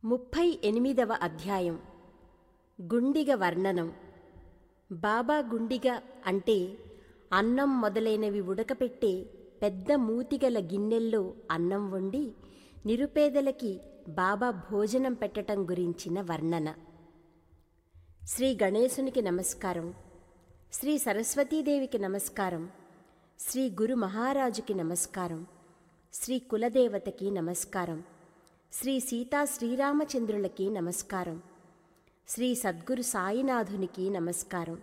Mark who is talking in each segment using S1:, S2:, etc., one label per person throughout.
S1: 38వ అధ్యాయం గుండిగ వర్ణనం. బాబా గుండిగ అంటే అన్నం మొదలైనవి ఉడకపెట్టే పెద్ద మూతిగల గిన్నెల్లో అన్నం వండి నిరుపేదలకి బాబా భోజనం పెట్టటం గురించిన వర్ణన. శ్రీ గణేశునికి నమస్కారం, శ్రీ సరస్వతీదేవికి నమస్కారం, శ్రీ గురు మహారాజుకి నమస్కారం, శ్రీ కులదేవతకి నమస్కారం, శ్రీ సీతా శ్రీరామచంద్రులకి నమస్కారం, శ్రీ సద్గురు సాయినాథునికి నమస్కారం.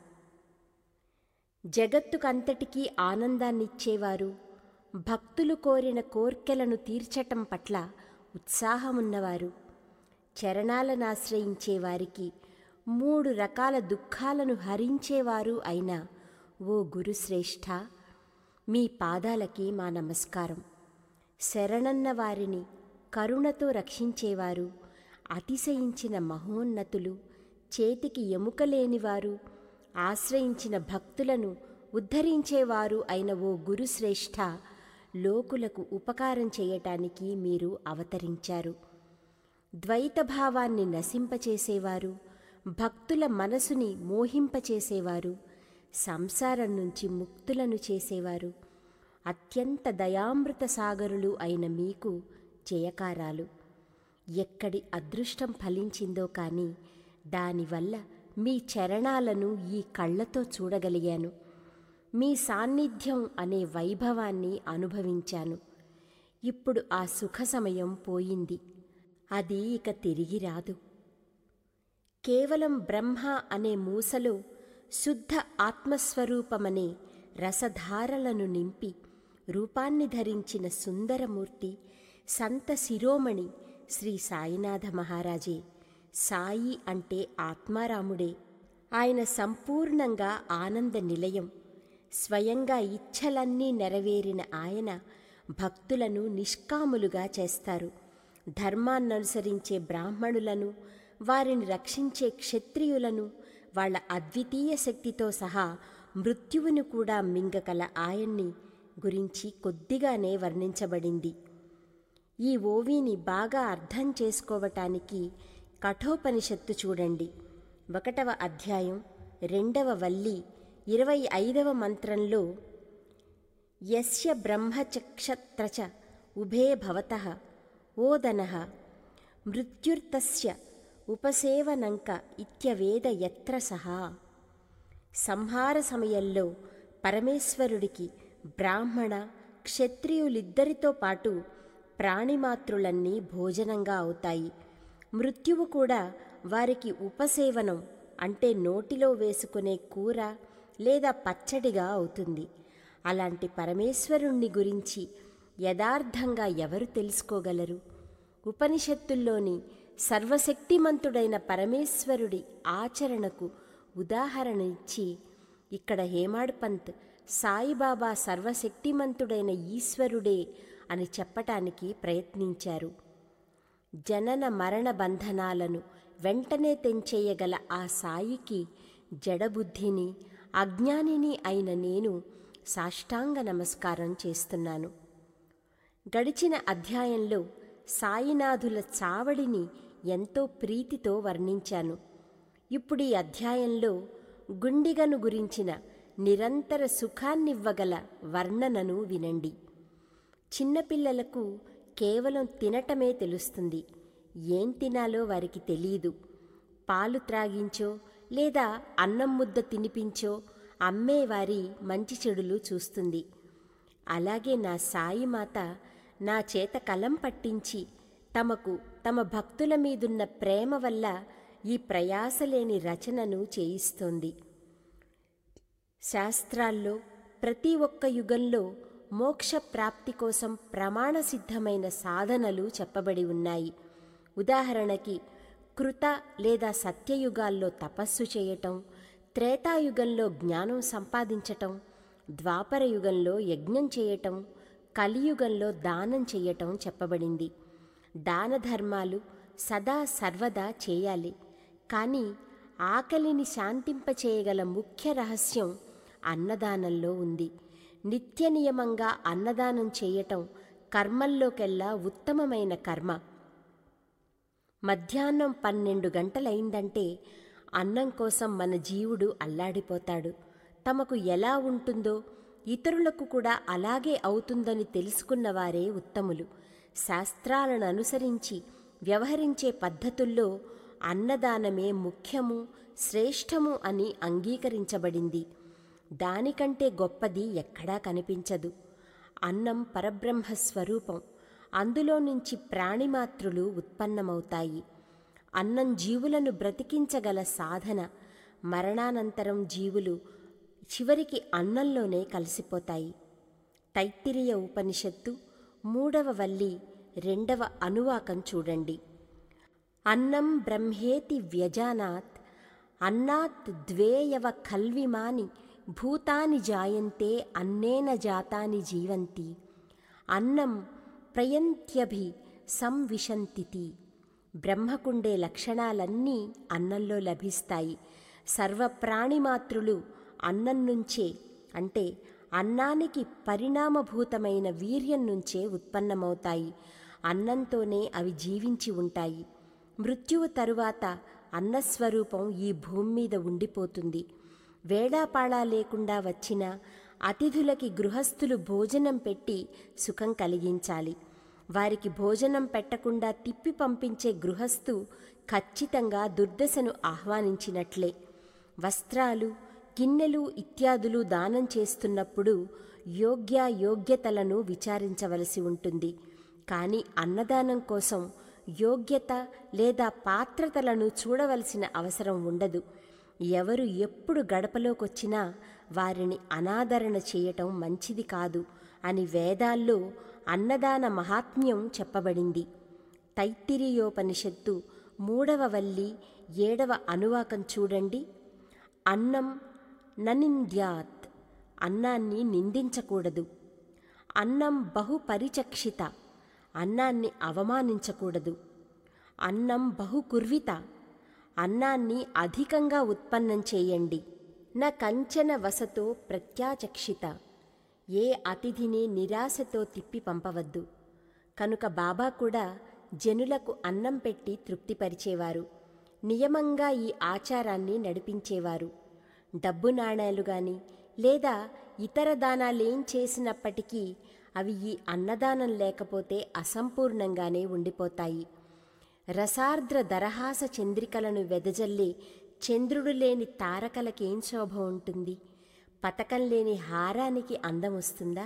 S1: జగత్తుకంతటికీ ఆనందాన్నిచ్చేవారు, భక్తులు కోరిన కోర్కెలను తీర్చటం పట్ల ఉత్సాహమున్నవారు, చరణాలనాశ్రయించేవారికి 3 రకాల దుఃఖాలను హరించేవారు అయిన ఓ గురుశ్రేష్ఠ, మీ పాదాలకి మా నమస్కారం. శరణన్న వారిని కరుణతో రక్షించేవారు, అతిశయించిన మహోన్నతులు, చేతికి ఎముకలేనివారు, ఆశ్రయించిన భక్తులను ఉద్ధరించేవారు అయిన ఓ గురుశ్రేష్ఠ, లోకులకు ఉపకారం చేయటానికి మీరు అవతరించారు. ద్వైతభావాన్ని నశింపచేసేవారు, భక్తుల మనసుని మోహింపచేసేవారు, సంసారం నుంచి ముక్తులను చేసేవారు, అత్యంత దయామృత సాగరులు అయిన మీకు జయకారాలు. ఎక్కడి అదృష్టం ఫలించిందో కానీ దానివల్ల మీ చరణాలను ఈ కళ్ళతో చూడగలిగాను. మీ సాన్నిధ్యం అనే వైభవాన్ని అనుభవించాను. ఇప్పుడు ఆ సుఖ సమయం పోయింది, అది ఇక తిరిగి రాదు. కేవలం బ్రహ్మ అనే మూసలో శుద్ధ ఆత్మస్వరూపమనే రసధారలను నింపి రూపాన్ని ధరించిన సుందరమూర్తి సంత శిరోమణి శ్రీ సాయినాథ మహారాజే. సాయి అంటే ఆత్మారాముడే. ఆయన సంపూర్ణంగా ఆనంద నిలయం. స్వయంగా ఇచ్ఛలన్నీ నెరవేరిన ఆయన భక్తులను నిష్కాములుగా చేస్తారు. ధర్మాన్ననుసరించే బ్రాహ్మణులను, వారిని రక్షించే క్షత్రియులను, వాళ్ళ అద్వితీయ శక్తితో సహా మృత్యువును కూడా మింగగల ఆయన్ని గురించి కొద్దిగానే వర్ణించబడింది. ఈ ఓవిని బాగా అర్థం చేసుకోవటానికి కఠోపనిషత్తు చూడండి. 1వ అధ్యాయం 2వ వల్లి 25వ మంత్రంలో యస్య బ్రహ్మచక్షత్రచ ఉభే భవతః ఓదనః మృత్యుర్తస్య ఉపసేవనంక ఇత్యవేద యత్ర సహా. సంహార సమయంలో పరమేశ్వరుడికి బ్రాహ్మణ క్షత్రియులిద్దరితో పాటు ప్రాణిమాతృలన్నీ భోజనంగా అవుతాయి. మృత్యువు కూడా వారికి ఉపసేవనం అంటే నోటిలో వేసుకునే కూర లేదా పచ్చడిగా అవుతుంది. అలాంటి పరమేశ్వరుణ్ణి గురించి యథార్థంగా ఎవరు తెలుసుకోగలరు? ఉపనిషత్తుల్లోని సర్వశక్తిమంతుడైన పరమేశ్వరుడి ఆచరణకు ఉదాహరణ ఇచ్చి ఇక్కడ హేమాడ్ పంత్ సాయిబాబా సర్వశక్తిమంతుడైన ఈశ్వరుడే అని చెప్పటానికి ప్రయత్నించారు. జనన మరణ బంధనాలను వెంటనే తెంచేయగల ఆ సాయికి జడబుద్ధిని, అజ్ఞానిని అయిన నేను సాష్టాంగ నమస్కారం చేస్తున్నాను. గడిచిన అధ్యాయంలో సాయినాథుల చావడిని ఎంతో ప్రీతితో వర్ణించాను. ఇప్పుడు ఈ అధ్యాయంలో గుండిగను గురించిన నిరంతర సుఖాన్నివ్వగల వర్ణనను వినండి. చిన్నపిల్లలకు కేవలం తినటమే తెలుస్తుంది. ఏం తినాలో వారికి తెలీదు. పాలు త్రాగించో లేదా అన్నం ముద్ద తినిపించో అమ్మేవారి మంచి చెడులు చూస్తుంది. అలాగే నా సాయిమాత నా చేత కలం పట్టించి తమకు తమ భక్తుల మీదున్న ప్రేమ వల్ల ఈ ప్రయాసలేని రచనను చేయిస్తోంది. శాస్త్రాల్లో ప్రతి ఒక్క యుగంలో మోక్ష ప్రాప్తి కోసం ప్రమాణసిద్ధమైన సాధనలు చెప్పబడి ఉన్నాయి. ఉదాహరణకి కృత లేదా సత్యయుగాల్లో తపస్సు చేయటం, త్రేతాయుగంలో జ్ఞానం సంపాదించటం, ద్వాపర యుగంలో యజ్ఞం చేయటం, కలియుగంలో దానం చేయటం చెప్పబడింది. దాన ధర్మాలు సదా సర్వదా చేయాలి. కానీ ఆకలిని శాంతింపచేయగల ముఖ్య రహస్యం అన్నదానంలో ఉంది. నిత్య నియమంగా అన్నదానం చేయటం కర్మల్లోకెల్లా ఉత్తమమైన కర్మ. మధ్యాహ్నం 12 గంటలైందంటే అన్నం కోసం మన జీవుడు అల్లాడిపోతాడు. తమకు ఎలా ఉంటుందో ఇతరులకు కూడా అలాగే అవుతుందని తెలుసుకున్నవారే ఉత్తములు. శాస్త్రాలను అనుసరించి వ్యవహరించే పద్ధతుల్లో అన్నదానమే ముఖ్యము, శ్రేష్టము అని అంగీకరించబడింది. దానికంటే గొప్పది ఎక్కడా కనిపించదు. అన్నం పరబ్రహ్మ స్వరూపం. అందులో నుంచి ప్రాణిమాత్రులు ఉత్పన్నమవుతాయి. అన్నం జీవులను బ్రతికించగల సాధన. మరణానంతరం జీవులు చివరికి అన్నంలోనే కలిసిపోతాయి. తైత్తిరీయ ఉపనిషత్తు 3వ వల్లి 2వ అనువాకం చూడండి. అన్నం బ్రహ్మేతి వ్యజానాత్ అన్నాత్ ద్వేయవ ఖల్విమాని భూతాని జాయంతే అన్నేన జాతాని జీవంతి అన్నం ప్రయంత్యభి సంవిశంతితి. బ్రహ్మకుండే లక్షణాలన్నీ అన్నంలో లభిస్తాయి. సర్వప్రాణిమాత్రులు అన్నం నుంచే, అంటే అన్నానికి పరిణామభూతమైన వీర్యం నుంచే ఉత్పన్నమవుతాయి. అన్నంతోనే అవి జీవించి ఉంటాయి. మృత్యువు తరువాత అన్నస్వరూపం ఈ భూమి మీద ఉండిపోతుంది. వేళాపాళా లేకుండా వచ్చిన అతిథులకి గృహస్థులు భోజనం పెట్టి సుఖం కలిగించాలి. వారికి భోజనం పెట్టకుండా తిప్పి పంపించే గృహస్థు ఖచ్చితంగా దుర్దశను ఆహ్వానించినట్లే. వస్త్రాలు, గిన్నెలు ఇత్యాదులు దానం చేస్తున్నప్పుడు యోగ్యతలను విచారించవలసి ఉంటుంది. కానీ అన్నదానం కోసం యోగ్యత లేదా పాత్రతలను చూడవలసిన అవసరం ఉండదు. ఎవరు ఎప్పుడు గడపలోకొచ్చినా వారిని అనాదరణ చేయటం మంచిది కాదు అని వేదాల్లో అన్నదాన మహాత్మ్యం చెప్పబడింది. తైత్తిరీయోపనిషత్తు 3వ వల్లి 7వ అనువాకం చూడండి. అన్నం ననింద్యాత్, అన్నాన్ని నిందించకూడదు. అన్నం బహుపరిచక్షిత, అన్నాన్ని అవమానించకూడదు. అన్నం బహుకుర్విత, అన్నాన్ని అధికంగా ఉత్పన్నం చేయండి. న కంచన వసతో ప్రత్యాచక్షిత, ఏ అతిథిని నిరాశతో తిప్పి పంపవద్దు. కనుక బాబా కూడా జనులకు అన్నం పెట్టి తృప్తిపరిచేవారు. నియమంగా ఈ ఆచారాన్ని నడిపించేవారు. డబ్బు నాణేలు గాని లేదా ఇతర దానాలేం చేసినప్పటికీ అవి ఈ అన్నదానం లేకపోతే అసంపూర్ణంగానే ఉండిపోతాయి. రసార్ద్ర దరహాస చంద్రికలను వెదజల్లి చంద్రుడు లేని తారకలకేం శోభ ఉంటుంది? పతకం లేని హారానికి అందం వస్తుందా?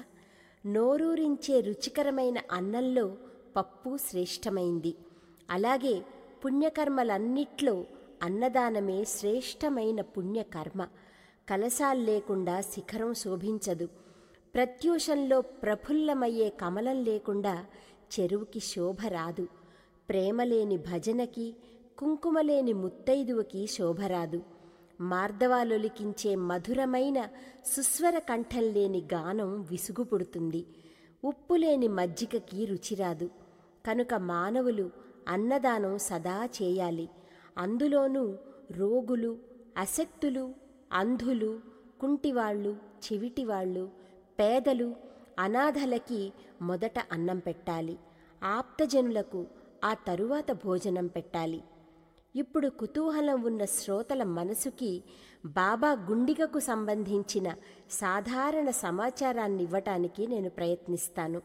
S1: నోరూరించే రుచికరమైన అన్నంలో పప్పు శ్రేష్టమైంది. అలాగే పుణ్యకర్మలన్నిట్లో అన్నదానమే శ్రేష్టమైన పుణ్యకర్మ. కలశాల్లేకుండా శిఖరం శోభించదు. ప్రత్యూషంలో ప్రఫుల్లమయ్యే కమలం లేకుండా చెరువుకి శోభ రాదు. ప్రేమలేని భజనకి, కుంకుమలేని ముత్తైదువకి శోభరాదు. మార్దవాలొలికించే మధురమైన సుస్వర కంఠం లేని గానం విసుగు పుడుతుంది. ఉప్పులేని మజ్జిగకి రుచిరాదు. కనుక మానవులు అన్నదానం సదా చేయాలి. అందులోనూ రోగులు, అశక్తులు, అంధులు, కుంటివాళ్ళు, చెవిటివాళ్ళు, పేదలు, అనాథలకి మొదట అన్నం పెట్టాలి. ఆప్తజనులకు ఆ తరువాత భోజనం పెట్టాలి. ఇప్పుడు కుతూహలం ఉన్న శ్రోతల మనసుకి బాబా గుండిగకు సంబంధించిన సాధారణ సమాచారాన్నివ్వటానికి నేను ప్రయత్నిస్తాను.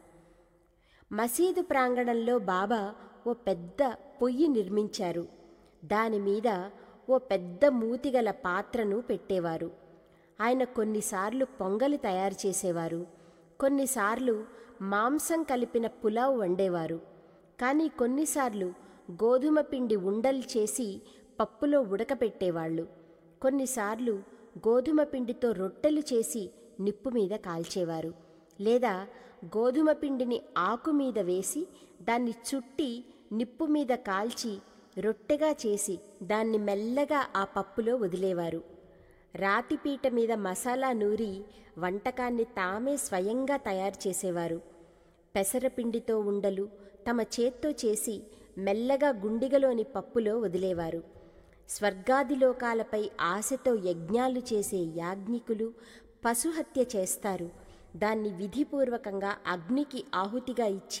S1: మసీదు ప్రాంగణంలో బాబా ఓ పెద్ద పొయ్యి నిర్మించారు. దానిమీద ఓ పెద్ద మూతిగల పాత్రను పెట్టేవారు. ఆయన కొన్నిసార్లు పొంగలి తయారు చేసేవారు. కొన్నిసార్లు మాంసం కలిపిన పులావ్ వండేవారు. కానీ కొన్నిసార్లు గోధుమ పిండి ఉండలు చేసి పప్పులో ఉడకపెట్టేవాళ్ళు. కొన్నిసార్లు గోధుమ పిండితో రొట్టెలు చేసి నిప్పు మీద కాల్చేవారు. లేదా గోధుమ పిండిని ఆకు మీద వేసి దాన్ని చుట్టి నిప్పు మీద కాల్చి రొట్టెగా చేసి దాన్ని మెల్లగా ఆ పప్పులో వదిలేవారు. రాతిపీట మీద మసాలా నూరి వంటకాన్ని తామే స్వయంగా తయారు చేసేవారు. పెసరపిండితో ఉండలు తమ చేత్తో చేసి మెల్లగా గుండిగలోని పప్పులో వదిలేవారు. స్వర్గాదిలోకాలపై ఆశతో యజ్ఞాలు చేసే యాజ్ఞికులు పశుహత్య చేస్తారు. దాన్ని విధిపూర్వకంగా అగ్నికి ఆహుతిగా ఇచ్చి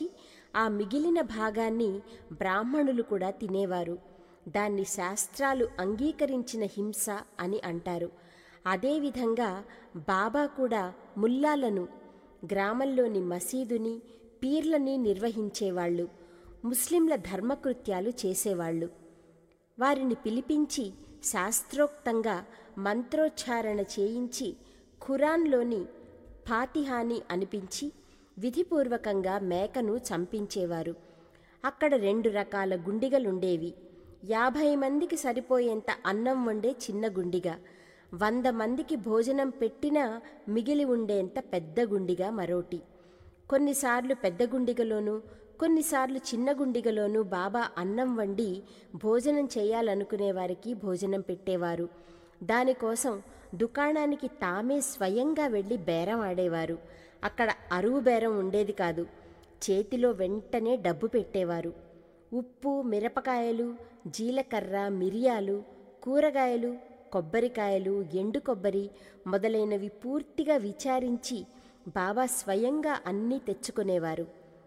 S1: ఆ మిగిలిన భాగాన్ని బ్రాహ్మణులు కూడా తినేవారు. దాన్ని శాస్త్రాలు అంగీకరించిన హింస అని అంటారు. అదేవిధంగా బాబా కూడా ముల్లాలను, గ్రామంలోని మసీదుని, పీర్లని నిర్వహించేవాళ్ళు, ముస్లింల ధర్మకృత్యాలు చేసేవాళ్ళు. వారిని పిలిపించి శాస్త్రోక్తంగా మంత్రోచ్చారణ చేయించి ఖురాన్లోని ఫాతిహాని అనిపించి విధిపూర్వకంగా మేకను చంపించేవారు. అక్కడ 2 రకాల గుండిగలుండేవి. 50 మందికి సరిపోయేంత అన్నం వండే చిన్న గుండిగ, 100 మందికి భోజనం పెట్టినా మిగిలి ఉండేంత పెద్ద గుండిగ మరోటి. కొన్నిసార్లు పెద్ద గుండిగలోనూ, కొన్నిసార్లు చిన్న గుండిగలోనూ బాబా అన్నం వండి భోజనం చేయాలనుకునే వారికి భోజనం పెట్టేవారు. దానికోసం దుకాణానికి తామే స్వయంగా వెళ్ళి బేరం ఆడేవారు. అక్కడ అరువు బేరం ఉండేది కాదు. చేతిలో వెంటనే డబ్బు పెట్టేవారు. ఉప్పు, మిరపకాయలు, జీలకర్ర, మిరియాలు, కూరగాయలు, కొబ్బరికాయలు, ఎండు కొబ్బరి మొదలైనవి పూర్తిగా విచారించి బాబా స్వయంగా అన్నీ తెచ్చుకునేవారు.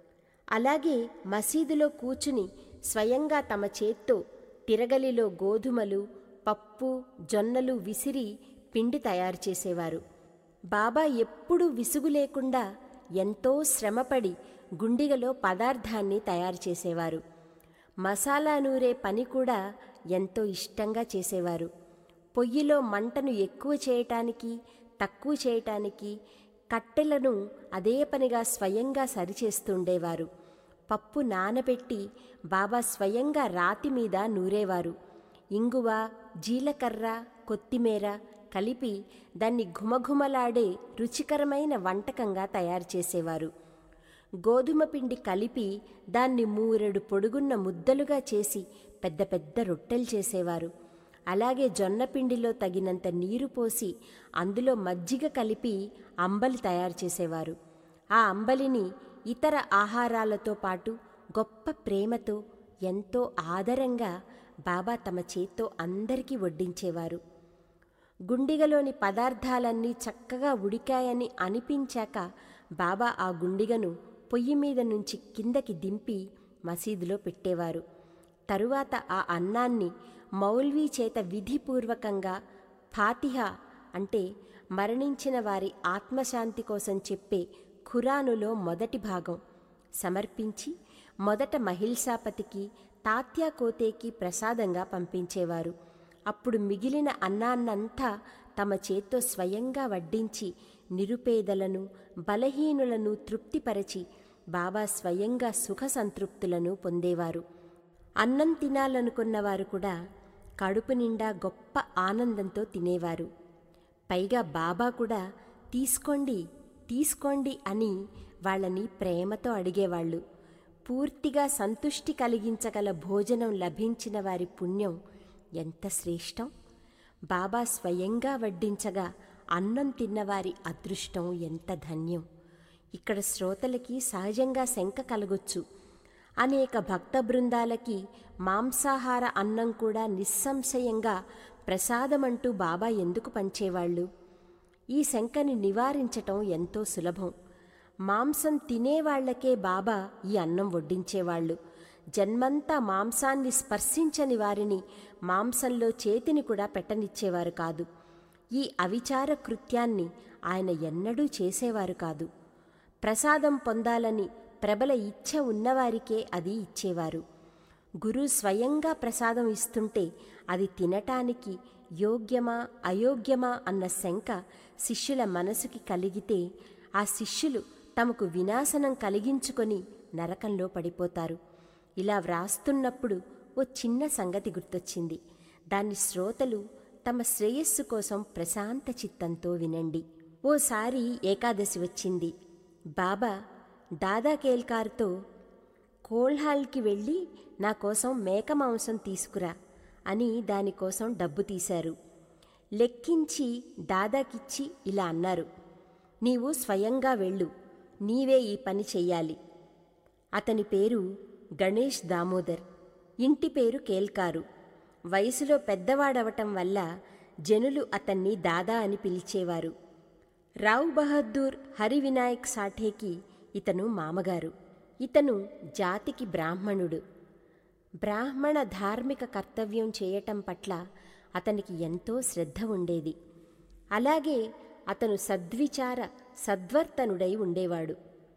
S1: అలాగే మసీదులో కూర్చుని స్వయంగా తమ చేత్తో తిరగలిలో గోధుమలు, పప్పు, జొన్నలు విసిరి పిండి తయారు చేసేవారు. బాబా ఎప్పుడూ విసుగు లేకుండా ఎంతో శ్రమపడి గుండిగలో పదార్థాన్ని తయారు చేసేవారు. మసాలా నూరే పని కూడా ఎంతో ఇష్టంగా చేసేవారు. పొయ్యిలో మంటను ఎక్కువ చేయటానికి, తక్కువ చేయటానికి కట్టెలను అదే పనిగా స్వయంగా సరిచేస్తుండేవారు. పప్పు నానబెట్టి బాబా స్వయంగా రాతి మీద నూరేవారు. ఇంగువ, జీలకర్ర, కొత్తిమీర కలిపి దాన్ని ఘుమఘుమలాడే రుచికరమైన వంటకంగా తయారు చేసేవారు. గోధుమ పిండి కలిపి దాన్ని 3 పొడుగున్న ముద్దలుగా చేసి పెద్ద పెద్ద రొట్టెలు చేసేవారు. అలాగే జొన్నపిండిలో తగినంత నీరు పోసి అందులో మజ్జిగ కలిపి అంబలి తయారు చేసేవారు. ఆ అంబలిని ఇతర ఆహారాలతో పాటు గొప్ప ప్రేమతో, ఎంతో ఆదరంగా బాబా తమ చేత్తో అందరికీ వడ్డించేవారు. గుండిగలోని పదార్థాలన్నీ చక్కగా ఉడికాయని అనిపించాక బాబా ఆ గుండిగను పొయ్యి మీద నుంచి కిందకి దింపి మసీదులో పెట్టేవారు. తరువాత ఆ అన్నాన్ని మౌల్వీ చేత విధిపూర్వకంగా ఫాతిహా అంటే మరణించిన వారి ఆత్మశాంతి కోసం చెప్పే ఖురానులో మొదటి భాగం సమర్పించి మొదట మహిల్సాపతికి, తాత్యా కోతేకి ప్రసాదంగా పంపించేవారు. అప్పుడు మిగిలిన అన్నాన్నంతా తమ చేత్తో స్వయంగా వడ్డించి నిరుపేదలను, బలహీనులను తృప్తిపరచి బాబా స్వయంగా సుఖ సంతృప్తులను పొందేవారు. అన్నం తినాలనుకున్నవారు కూడా కడుపు నిండా గొప్ప ఆనందంతో తినేవారు. పైగా బాబా కూడా తీసుకోండి తీసుకోండి అని వాళ్ళని ప్రేమతో అడిగేవాళ్ళు. పూర్తిగా సంతుష్టి కలిగించగల భోజనం లభించిన వారి పుణ్యం ఎంత శ్రేష్టం! బాబా స్వయంగా వడ్డించగా అన్నం తిన్నవారి అదృష్టం ఎంత ధన్యం! ఇక్కడ శ్రోతలకి సహజంగా శంక కలగొచ్చు. అనేక భక్త బృందాలకి మాంసాహార అన్నం కూడా నిస్సంశయంగా ప్రసాదమంటూ బాబా ఎందుకు పంచేవాళ్ళు? ఈ శంకని నివారించటం ఎంతో సులభం. మాంసం తినేవాళ్లకే బాబా ఈ అన్నం వడ్డించేవాళ్ళు. జన్మంతా మాంసాన్ని స్పర్శించని వారిని మాంసంలో చేతిని కూడా పెట్టనిచ్చేవారు కాదు. ఈ అవిచార కృత్యాన్ని ఆయన ఎన్నడూ చేసేవారు కాదు. ప్రసాదం పొందాలని ప్రబల ఇచ్ఛ ఉన్నవారికే అది ఇచ్చేవారు. గురువు స్వయంగా ప్రసాదం ఇస్తుంటే అది తినటానికి యోగ్యమా అయోగ్యమా అన్న శంక శిష్యుల మనసుకి కలిగితే ఆ శిష్యులు తమకు వినాశనం కలిగించుకొని నరకంలో పడిపోతారు. ఇలా వ్రాస్తున్నప్పుడు ఓ చిన్న సంగతి గుర్తొచ్చింది. దాన్ని శ్రోతలు తమ శ్రేయస్సు కోసం ప్రశాంత చిత్తంతో వినండి. ఓసారి ఏకాదశి వచ్చింది. బాబా దాదా కేల్కార్తో కోల్హాల్కి వెళ్ళి నా కోసం మేక మాంసం తీసుకురా అని దానికోసం డబ్బు తీశారు. లెక్కించి దాదాకిచ్చి ఇలా అన్నారు, నీవు స్వయంగా వెళ్ళు, నీవే ఈ పని చెయ్యాలి. అతని పేరు గణేష్ దామోదర్, ఇంటి పేరు కేల్కారు. వయసులో పెద్దవాడవటం వల్ల జనులు అతన్ని దాదా అని పిలిచేవారు. రావ్ బహద్దూర్ హరివినాయక్ సాఠేకి ఇతను మామగారు. ఇతను జాతికి బ్రాహ్మణుడు. బ్రాహ్మణ ధార్మిక కర్తవ్యం చేయటం పట్ల అతనికి ఎంతో శ్రద్ధ ఉండేది. అలాగే అతను సద్విచార సద్వర్తనుడై ఉండేవాడు.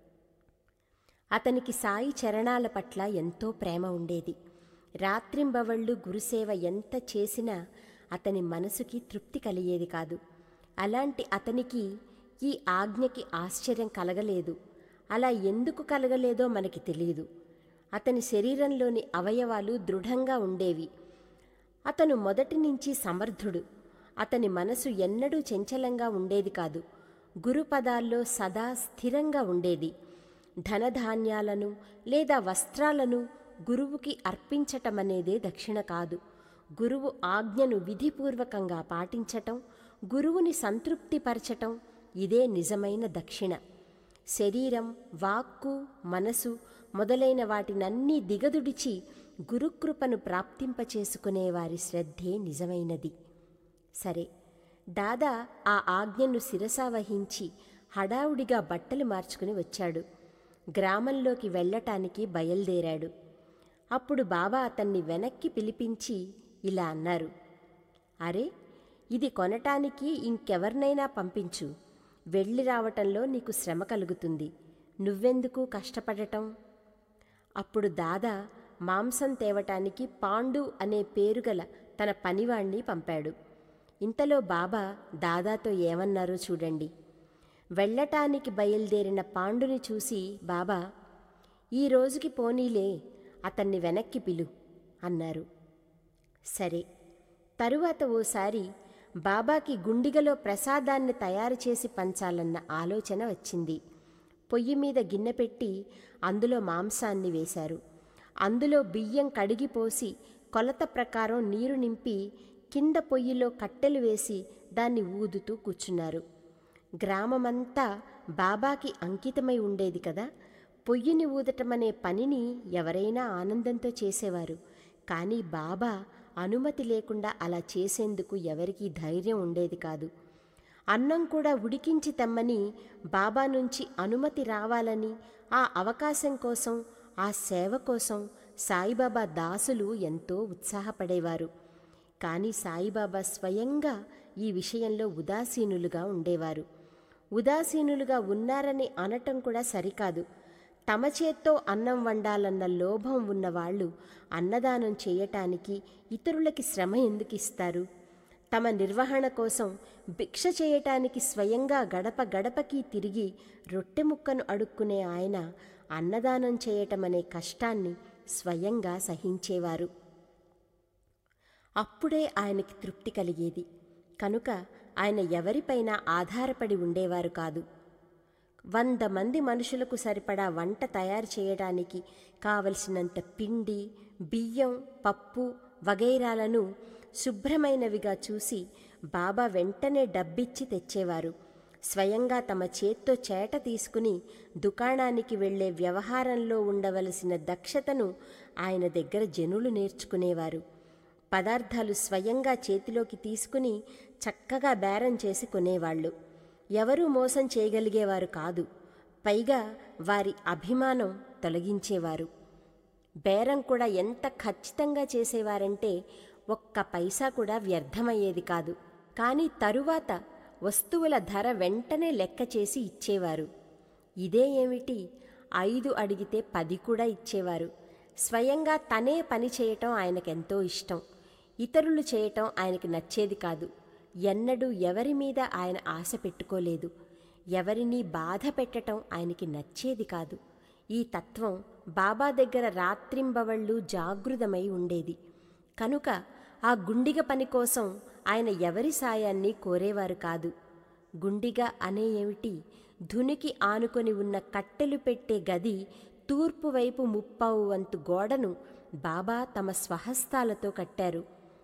S1: అతనికి సాయి చరణాల పట్ల ఎంతో ప్రేమ ఉండేది. రాత్రింబవళ్ళు గురుసేవ ఎంత చేసినా అతని మనసుకి తృప్తి కలిగేది కాదు. అలాంటి అతనికి ఈ ఆజ్ఞకి ఆశ్చర్యం కలగలేదు. అలా ఎందుకు కలగలేదో మనకి తెలియదు. అతని శరీరంలోని అవయవాలు దృఢంగా ఉండేవి. అతను మొదటి నుంచి సమర్థుడు. అతని మనసు ఎన్నడూ చంచలంగా ఉండేది కాదు. గురుపదాల్లో సదా స్థిరంగా ఉండేది. ధనధాన్యాలను లేదా వస్త్రాలను గురువుకి అర్పించటమనేదే దక్షిణ కాదు. గురువు ఆజ్ఞను విధిపూర్వకంగా పాటించటం, గురువుని సంతృప్తిపరచటం ఇదే నిజమైన దక్షిణ. శరీరం, వాక్కు, మనసు మొదలైన వాటినన్నీ దిగదుడిచి గురుకృపను ప్రాప్తింపచేసుకునే వారి శ్రద్ధే నిజమైనది. సరే, దాదా ఆ ఆజ్ఞను శిరసావహించి హడావుడిగా బట్టలు మార్చుకుని వచ్చాడు. గ్రామంలోకి వెళ్ళటానికి బయలుదేరాడు. అప్పుడు బాబా అతన్ని వెనక్కి పిలిపించి ఇలా అన్నారు, అరే, ఇది కొనటానికి ఇంకెవర్నైనా పంపించు. వెళ్ళి రావటంలో నీకు శ్రమ కలుగుతుంది. నువ్వెందుకు కష్టపడటం? అప్పుడు దాదా మాంసం తేవటానికి పాండు అనే పేరుగల తన పనివాణ్ణి పంపాడు. ఇంతలో బాబా దాదాతో ఏమన్నారో చూడండి. వెళ్ళటానికి బయలుదేరిన పాండుని చూసి బాబా, ఈ రోజుకి పోనీలే, అతన్ని వెనక్కి పిలు అన్నారు. సరే, తరువాత ఓసారి బాబాకి గుండిగలో ప్రసాదాన్ని తయారు చేసి పంచాలన్న ఆలోచన వచ్చింది. పొయ్యి మీద గిన్నె పెట్టి అందులో మాంసాన్ని వేశారు. అందులో బియ్యం కడిగిపోసి కొలత ప్రకారం నీరు నింపి కింద పొయ్యిలో కట్టెలు వేసి దాన్ని ఊదుతూ కూర్చున్నారు. గ్రామమంతా బాబాకి అంకితమై ఉండేది కదా. పొయ్యిని ఊదటమనే పనిని ఎవరైనా ఆనందంతో చేసేవారు. కానీ బాబా అనుమతి లేకుండా అలా చేసేందుకు ఎవరికీ ధైర్యం ఉండేది కాదు. అన్నం కూడా ఉడికించి తెమ్మని బాబా నుంచి అనుమతి రావాలని, ఆ అవకాశం కోసం, ఆ సేవ కోసం సాయిబాబా దాసులు ఎంతో ఉత్సాహపడేవారు. కానీ సాయిబాబా స్వయంగా ఈ విషయంలో ఉదాసీనులుగా ఉండేవారు. ఉదాసీనులుగా ఉన్నారని అనటం కూడా సరికాదు. తమ చేత్తో అన్నం వండాలన్న లోభం ఉన్నవాళ్లు అన్నదానం చేయటానికి ఇతరులకి శ్రమ ఎందుకు ఇస్తారు? తమ నిర్వహణ కోసం భిక్ష చేయటానికి స్వయంగా గడప గడపకి తిరిగి రొట్టె ముక్కను అడుక్కునే ఆయన అన్నదానం చేయటమనే కష్టాన్ని స్వయంగా సహించేవారు. అప్పుడే ఆయనకి తృప్తి కలిగేది. కనుక ఆయన ఎవరిపైనా ఆధారపడి ఉండేవారు కాదు. 100 మంది మనుషులకు సరిపడా వంట తయారు చేయడానికి కావలసినంత పిండి, బియ్యం, పప్పు వగైరాలను శుభ్రమైనవిగా చూసి బాబా వెంటనే డబ్బిచ్చి తెచ్చేవారు. స్వయంగా తమ చేత్తో చేట తీసుకుని దుకాణానికి వెళ్లే వ్యవహారంలో ఉండవలసిన దక్షతను ఆయన దగ్గర జనులు నేర్చుకునేవారు. పదార్థాలు స్వయంగా చేతిలోకి తీసుకుని చక్కగా బేరం చేసి కొనేవాళ్లు. ఎవరూ మోసం చేయగలిగేవారు కాదు. పైగా వారి అభిమానం తొలగించేవారు. బేరం కూడా ఎంత ఖచ్చితంగా చేసేవారంటే ఒక్క పైసా కూడా వ్యర్థమయ్యేది కాదు. కానీ తరువాత వస్తువుల ధర వెంటనే లెక్క చేసి ఇచ్చేవారు. ఇదే ఏమిటి, 5 అడిగితే 10 కూడా ఇచ్చేవారు. స్వయంగా తనే పని చేయటం ఆయనకెంతో ఇష్టం. ఇతరులు చేయటం ఆయనకి నచ్చేది కాదు. ఎన్నడూ ఎవరి మీద ఆయన ఆశ పెట్టుకోలేదు. ఎవరినీ బాధ పెట్టటం ఆయనకి నచ్చేది కాదు. ఈ తత్వం బాబా దగ్గర రాత్రింబవళ్ళు జాగృతమై ఉండేది. కనుక ఆ గుండిగ పని కోసం ఆయన ఎవరి సాయాన్ని కోరేవారు కాదు. గుండిగ అనే ఏమిటి, ధునికి ఆనుకొని ఉన్న కట్టెలు పెట్టే గది తూర్పు వైపు 30 వంతు గోడను బాబా తమ స్వహస్తాలతో కట్టారు.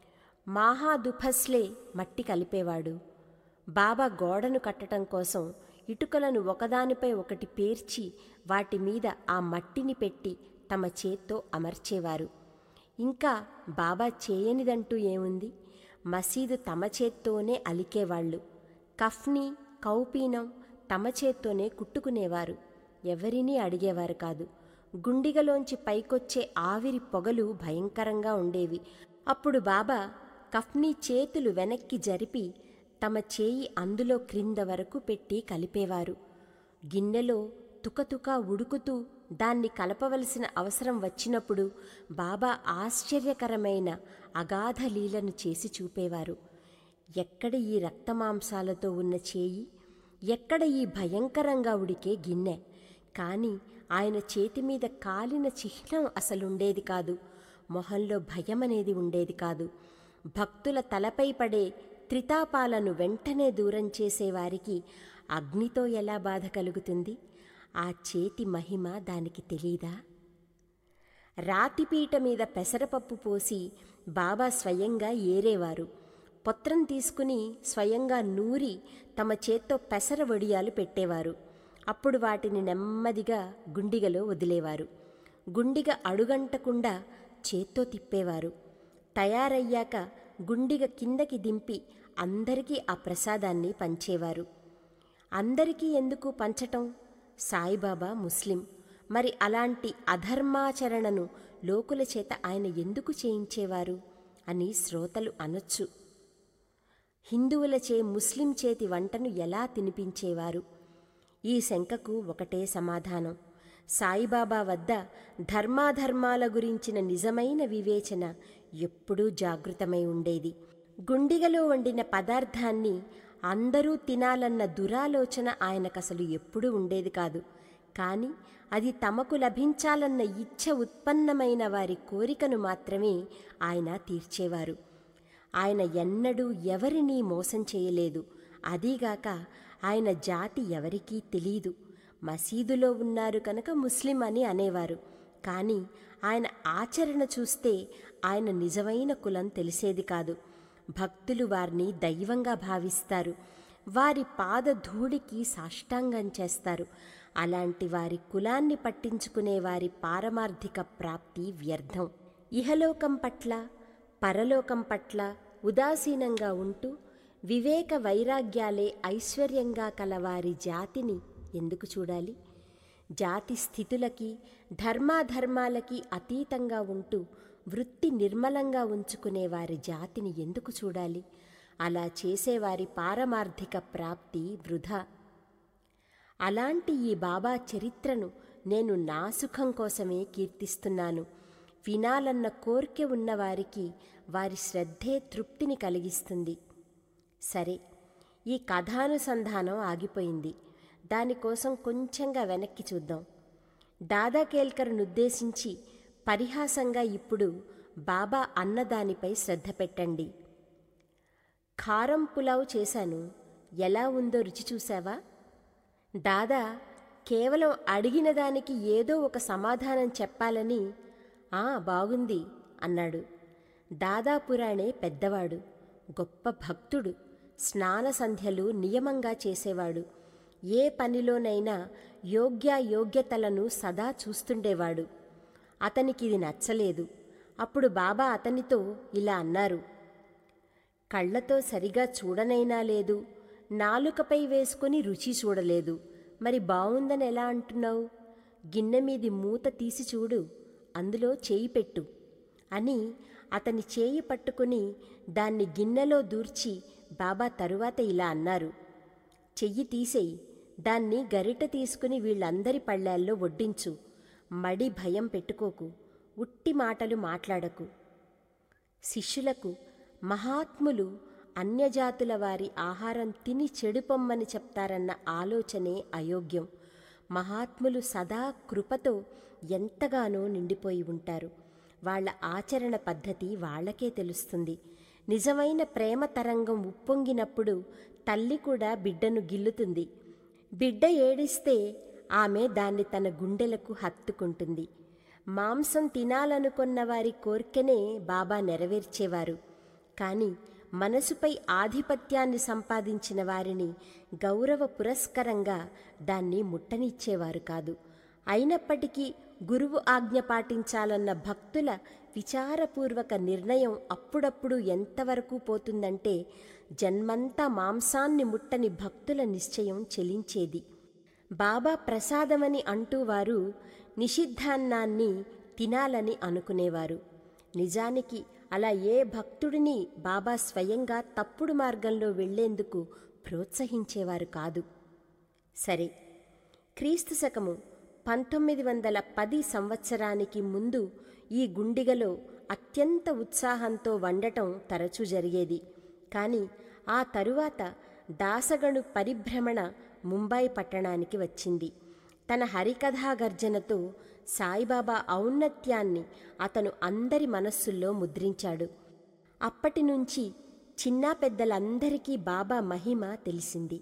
S1: మాహాదుఫస్లే మట్టి కలిపేవాడు. బాబా గోడను కట్టడం కోసం ఇటుకలను ఒకదానిపై ఒకటి పేర్చి వాటి మీద ఆ మట్టిని పెట్టి తమ చేత్తో అమర్చేవారు. ఇంకా బాబా చేయనిదంటూ ఏముంది? మసీదు తమ చేత్తోనే అలికేవాళ్లు. కఫ్నీ, కౌపీనం తమ చేత్తోనే కుట్టుకునేవారు. ఎవరినీ అడిగేవారు కాదు. గుండిగలోంచి పైకొచ్చే ఆవిరి పొగలు భయంకరంగా ఉండేవి. అప్పుడు బాబా కఫ్నీ చేతులు వెనక్కి జరిపి తమ చేయి అందులో క్రింద వరకు పెట్టి కలిపేవారు. గిన్నెలో తుకతుకా ఉడుకుతూ దాన్ని కలపవలసిన అవసరం వచ్చినప్పుడు బాబా ఆశ్చర్యకరమైన అగాధ లీలను చేసి చూపేవారు. ఎక్కడ ఈ రక్తమాంసాలతో ఉన్న చేయి, ఎక్కడ ఈ భయంకరంగా ఉడికే గిన్నె. కాని ఆయన చేతిమీద కాలిన చిహ్నం అసలుండేది కాదు. మొహంలో భయమనేది ఉండేది కాదు. భక్తుల తలపై పడే త్రితాపాలను వెంటనే దూరం చేసేవారికి అగ్నితో ఎలా బాధ కలుగుతుంది? ఆ చేతి మహిమ దానికి తెలీదా? రాతిపీట మీద పెసరపప్పు పోసి బాబా స్వయంగా ఏరేవారు. పొత్రం తీసుకుని స్వయంగా నూరి తమ చేత్తో పెసర వడియాలు పెట్టేవారు. అప్పుడు వాటిని నెమ్మదిగా గుండిగలో వదిలేవారు. గుండిగ అడుగంటకుండా చేత్తో తిప్పేవారు. తయారయ్యాక గుండిగ కిందకి దింపి అందరికీ ఆ ప్రసాదాన్ని పంచేవారు. అందరికీ ఎందుకు పంచటం? సాయిబాబా ముస్లిం. మరి అలాంటి అధర్మాచరణను లోకుల చేత ఆయన ఎందుకు చేయించేవారు అని శ్రోతలు అనొచ్చు. హిందువులచే ముస్లిం చేతి వంటను ఎలా తినిపించేవారు? ఈ శంకకు ఒకటే సమాధానం. సాయిబాబా వద్ద ధర్మాధర్మాల గురించిన నిజమైన వివేచన ఎప్పుడూ జాగృతమై ఉండేది. గుండిగలో వండిన పదార్థాన్ని అందరూ తినాలన్న దురాలోచన ఆయనకసలు ఎప్పుడూ ఉండేది కాదు. కాని అది తమకు లభించాలన్న ఇచ్ఛ ఉత్పన్నమైన వారి కోరికను మాత్రమే ఆయన తీర్చేవారు. ఆయన ఎన్నడూ ఎవరినీ మోసం చేయలేదు. అదీగాక ఆయన జాతి ఎవరికీ తెలీదు. మసీదులో ఉన్నారు కనుక ముస్లిం అని అనేవారు. కానీ ఆయన ఆచరణ చూస్తే ఆయన నిజమైన కులం తెలిసేది కాదు. భక్తులు వారిని దైవంగా భావిస్తారు. వారి పాదధూళికి సాష్టాంగం చేస్తారు. అలాంటి వారి కులాన్ని పట్టించుకునే వారి పారమార్థిక ప్రాప్తి వ్యర్థం. ఇహలోకం పట్ల పరలోకం పట్ల ఉదాసీనంగా ఉంటూ వివేక వైరాగ్యాలే ఐశ్వర్యంగా కలవారి జాతిని ఎందుకు చూడాలి? జాతి స్థితులకి ధర్మాధర్మాలకి అతీతంగా ఉంటూ వృత్తి నిర్మలంగా ఉంచుకునే వారి జాతిని ఎందుకు చూడాలి? అలా చేసేవారి పారమార్థిక ప్రాప్తి వృధా. అలాంటి ఈ బాబా చరిత్రను నేను నా సుఖం కోసమే కీర్తిస్తున్నాను. వినాలన్న కోర్కె ఉన్నవారికి వారి శ్రద్ధే తృప్తిని కలిగిస్తుంది. సరే, ఈ కథానుసంధానం ఆగిపోయింది. దానికోసం కొంచెంగా వెనక్కి చూద్దాం. దాదా కేల్కర్నుద్దేశించి పరిహాసంగా ఇప్పుడు బాబా అన్నదానిపై శ్రద్ధ పెట్టండి. ఖారం పులావ్ చేశాను, ఎలా ఉందో రుచి చూశావా? దాదా కేవలం అడిగిన దానికి ఏదో ఒక సమాధానం చెప్పాలని బాగుంది అన్నాడు. దాదాపురాణే పెద్దవాడు, గొప్ప భక్తుడు, స్నాన సంధ్యలు నియమంగా చేసేవాడు. ఏ పనిలోనైనా యోగ్యతలను సదా చూస్తుండేవాడు. అతనికి ఇది నచ్చలేదు. అప్పుడు బాబా అతనితో ఇలా అన్నారు: కళ్ళతో సరిగా చూడనైనా లేదు, నాలుకపై వేసుకొని రుచి చూడలేదు, మరి బావుందని ఎలా అంటున్నావు? గిన్నె మీది మూత తీసి చూడు, అందులో చేయి పెట్టు అని అతని చేయి పట్టుకుని దాన్ని గిన్నెలో దూర్చి బాబా తరువాత ఇలా అన్నారు: చెయ్యి తీసేయి, దాన్ని గరిట తీసుకుని వీళ్ళందరి పళ్ళాల్లో వడ్డించు. మడి భయం పెట్టుకోకు, ఉట్టి మాటలు మాట్లాడకు. శిష్యులకు మహాత్ములు అన్యజాతుల వారి ఆహారం తిని చెడుపొమ్మని చెప్తారన్న ఆలోచనే అయోగ్యం. మహాత్ములు సదా కృపతో ఎంతగానో నిండిపోయి ఉంటారు. వాళ్ల ఆచరణ పద్ధతి వాళ్లకే తెలుస్తుంది. నిజమైన ప్రేమ తరంగం ఉప్పొంగినప్పుడు తల్లి కూడా బిడ్డను గిల్లుతుంది. బిడ్డ ఏడిస్తే ఆమె దాన్ని తన గుండెలకు హత్తుకుంటుంది. మాంసం తినాలనుకున్న వారి కోర్కెనే బాబా నెరవేర్చేవారు. కానీ మనసుపై ఆధిపత్యాన్ని సంపాదించిన వారిని గౌరవ పురస్కరంగా దాన్ని ముట్టనిచ్చేవారు కాదు. అయినప్పటికీ గురువు ఆజ్ఞ పాటించాలన్న భక్తుల విచారపూర్వక నిర్ణయం అప్పుడప్పుడు ఎంతవరకు పోతుందంటే జన్మంతా మాంసాన్ని ముట్టని భక్తుల నిశ్చయం చెలించేది. బాబా ప్రసాదమని అంటూ వారు నిషిద్ధాన్నాన్ని తినాలని అనుకునేవారు. నిజానికి అలా ఏ భక్తుడిని బాబా స్వయంగా తప్పుడు మార్గంలో వెళ్లేందుకు ప్రోత్సహించేవారు కాదు. సరే, క్రీస్తు శకము 1910 సంవత్సరానికి ముందు ఈ గుండిగలో అత్యంత ఉత్సాహంతో వండటం తరచూ జరిగేది. కానీ ఆ తరువాత దాసగణు పరిభ్రమణ ముంబై పట్టణానికి వచ్చింది. తన హరికథా గర్జనతో సాయిబాబా ఔన్నత్యాన్ని అతను అందరి మనస్సుల్లో ముద్రించాడు. అప్పటినుంచి చిన్నా పెద్దలందరికీ బాబా మహిమ తెలిసింది.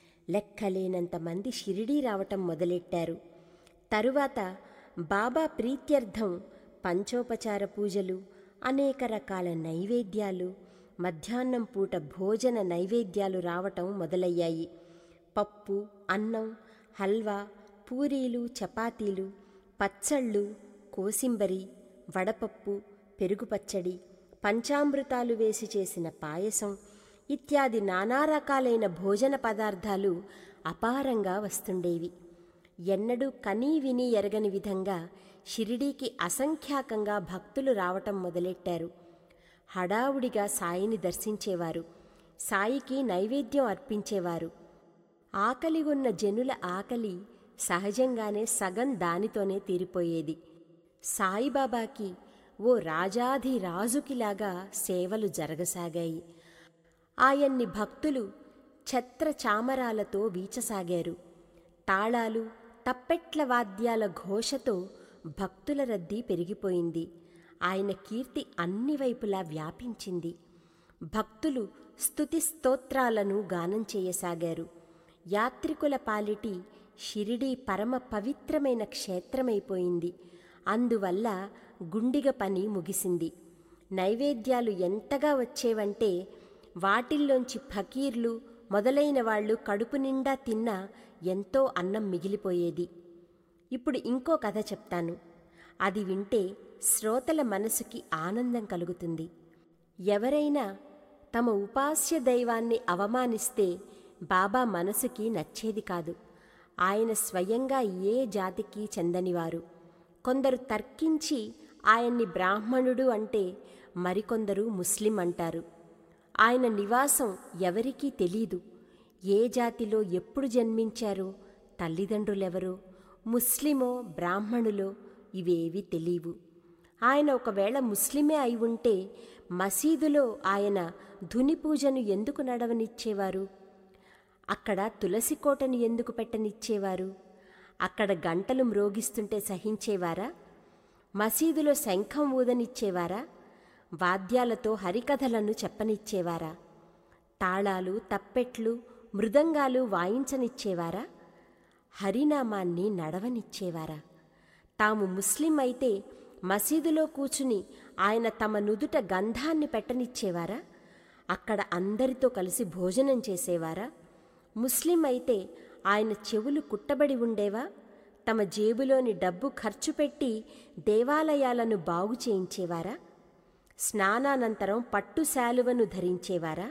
S1: లెక్కలేనంతమంది షిరిడీ రావటం మొదలెట్టారు. తరువాత బాబా ప్రీత్యర్థం పంచోపచార పూజలు, అనేక రకాల నైవేద్యాలు, మధ్యాహ్నం పూట భోజన నైవేద్యాలు రావటం మొదలయ్యాయి. పప్పు, అన్నం, హల్వా, పూరీలు, చపాతీలు, పచ్చళ్ళు, కోసింబరి, వడపప్పు, పెరుగు పచ్చడి, పంచామృతాలు వేసి చేసిన పాయసం ఇత్యాది నానా రకాలైన భోజన పదార్థాలు అపారంగా వస్తుండేవి. ఎన్నడూ కనీ విని ఎరగని విధంగా షిరిడీకి అసంఖ్యాకంగా భక్తులు రావటం మొదలెట్టారు. హడావుడిగా సాయిని దర్శించేవారు. సాయికి నైవేద్యం అర్పించేవారు. ఆకలిగొన్న జనుల ఆకలి సహజంగానే సగం దానితోనే తీరిపోయేది. సాయిబాబాకి ఓ రాజాధిరాజుకిలాగా సేవలు జరగసాగాయి. ఆయన్ని భక్తులు ఛత్ర చామరాలతో వీచసాగారు. తాళాలు, తప్పెట్ల వాద్యాల ఘోషతో భక్తుల రద్దీ పెరిగిపోయింది. ఆయన కీర్తి అన్ని వైపులా వ్యాపించింది. భక్తులు స్తుతి స్తోత్రాలను గానం చేయసాగారు. యాత్రికుల పాలిటి షిరిడీ పరమ పవిత్రమైన క్షేత్రమైపోయింది. అందువల్ల గుండిగ పని ముగిసింది. నైవేద్యాలు ఎంతగా వచ్చేవంటే వాటిల్లోంచి ఫకీర్లు మొదలైన వాళ్ళు కడుపు నిండా తిన్నా ఎంతో అన్నం మిగిలిపోయేది. ఇప్పుడు ఇంకో కథ చెప్తాను. అది వింటే శ్రోతల మనసుకి ఆనందం కలుగుతుంది. ఎవరైనా తమ ఉపాస్య దైవాన్ని అవమానిస్తే బాబా మనసుకి నచ్చేది కాదు. ఆయన స్వయంగా ఏ జాతికి చెందనివారు. కొందరు తర్కించి ఆయన్ని బ్రాహ్మణుడు అంటే మరికొందరు ముస్లిం అంటారు. ఆయన నివాసం ఎవరికీ తెలీదు. ఏ జాతిలో ఎప్పుడు జన్మించారో, తల్లిదండ్రులెవరో, ముస్లిమో బ్రాహ్మణులో ఇవేవీ తెలీవు. ఆయన ఒకవేళ ముస్లిమే అయి ఉంటే మసీదులో ఆయన ధుని పూజను ఎందుకు నడవనిచ్చేవారు? అక్కడ తులసి కోటను ఎందుకు పెట్టనిచ్చేవారు? అక్కడ గంటలు మ్రోగిస్తుంటే సహించేవారా? మసీదులో శంఖం ఊదనిచ్చేవారా? వాద్యాలతో హరికథలను చెప్పనిచ్చేవారా? తాళాలు, తప్పెట్లు, మృదంగాలు వాయించనిచ్చేవారా? హరినామాన్ని నడవనిచ్చేవారా? తాము ముస్లిం అయితే మసీదులో కూచుని ఆయన తమ నుదుట గంధాన్ని పెట్టనిచ్చేవారా? అక్కడ అందరితో కలిసి భోజనం చేసేవారా? ముస్లిం అయితే ఆయన చెవులు కుట్టబడి ఉండేవా? తమ జేబులోని డబ్బు ఖర్చు పెట్టి దేవాలయాలను బాగు చేయించేవారా? స్నానానంతరం పట్టు శాలువను ధరించేవారా?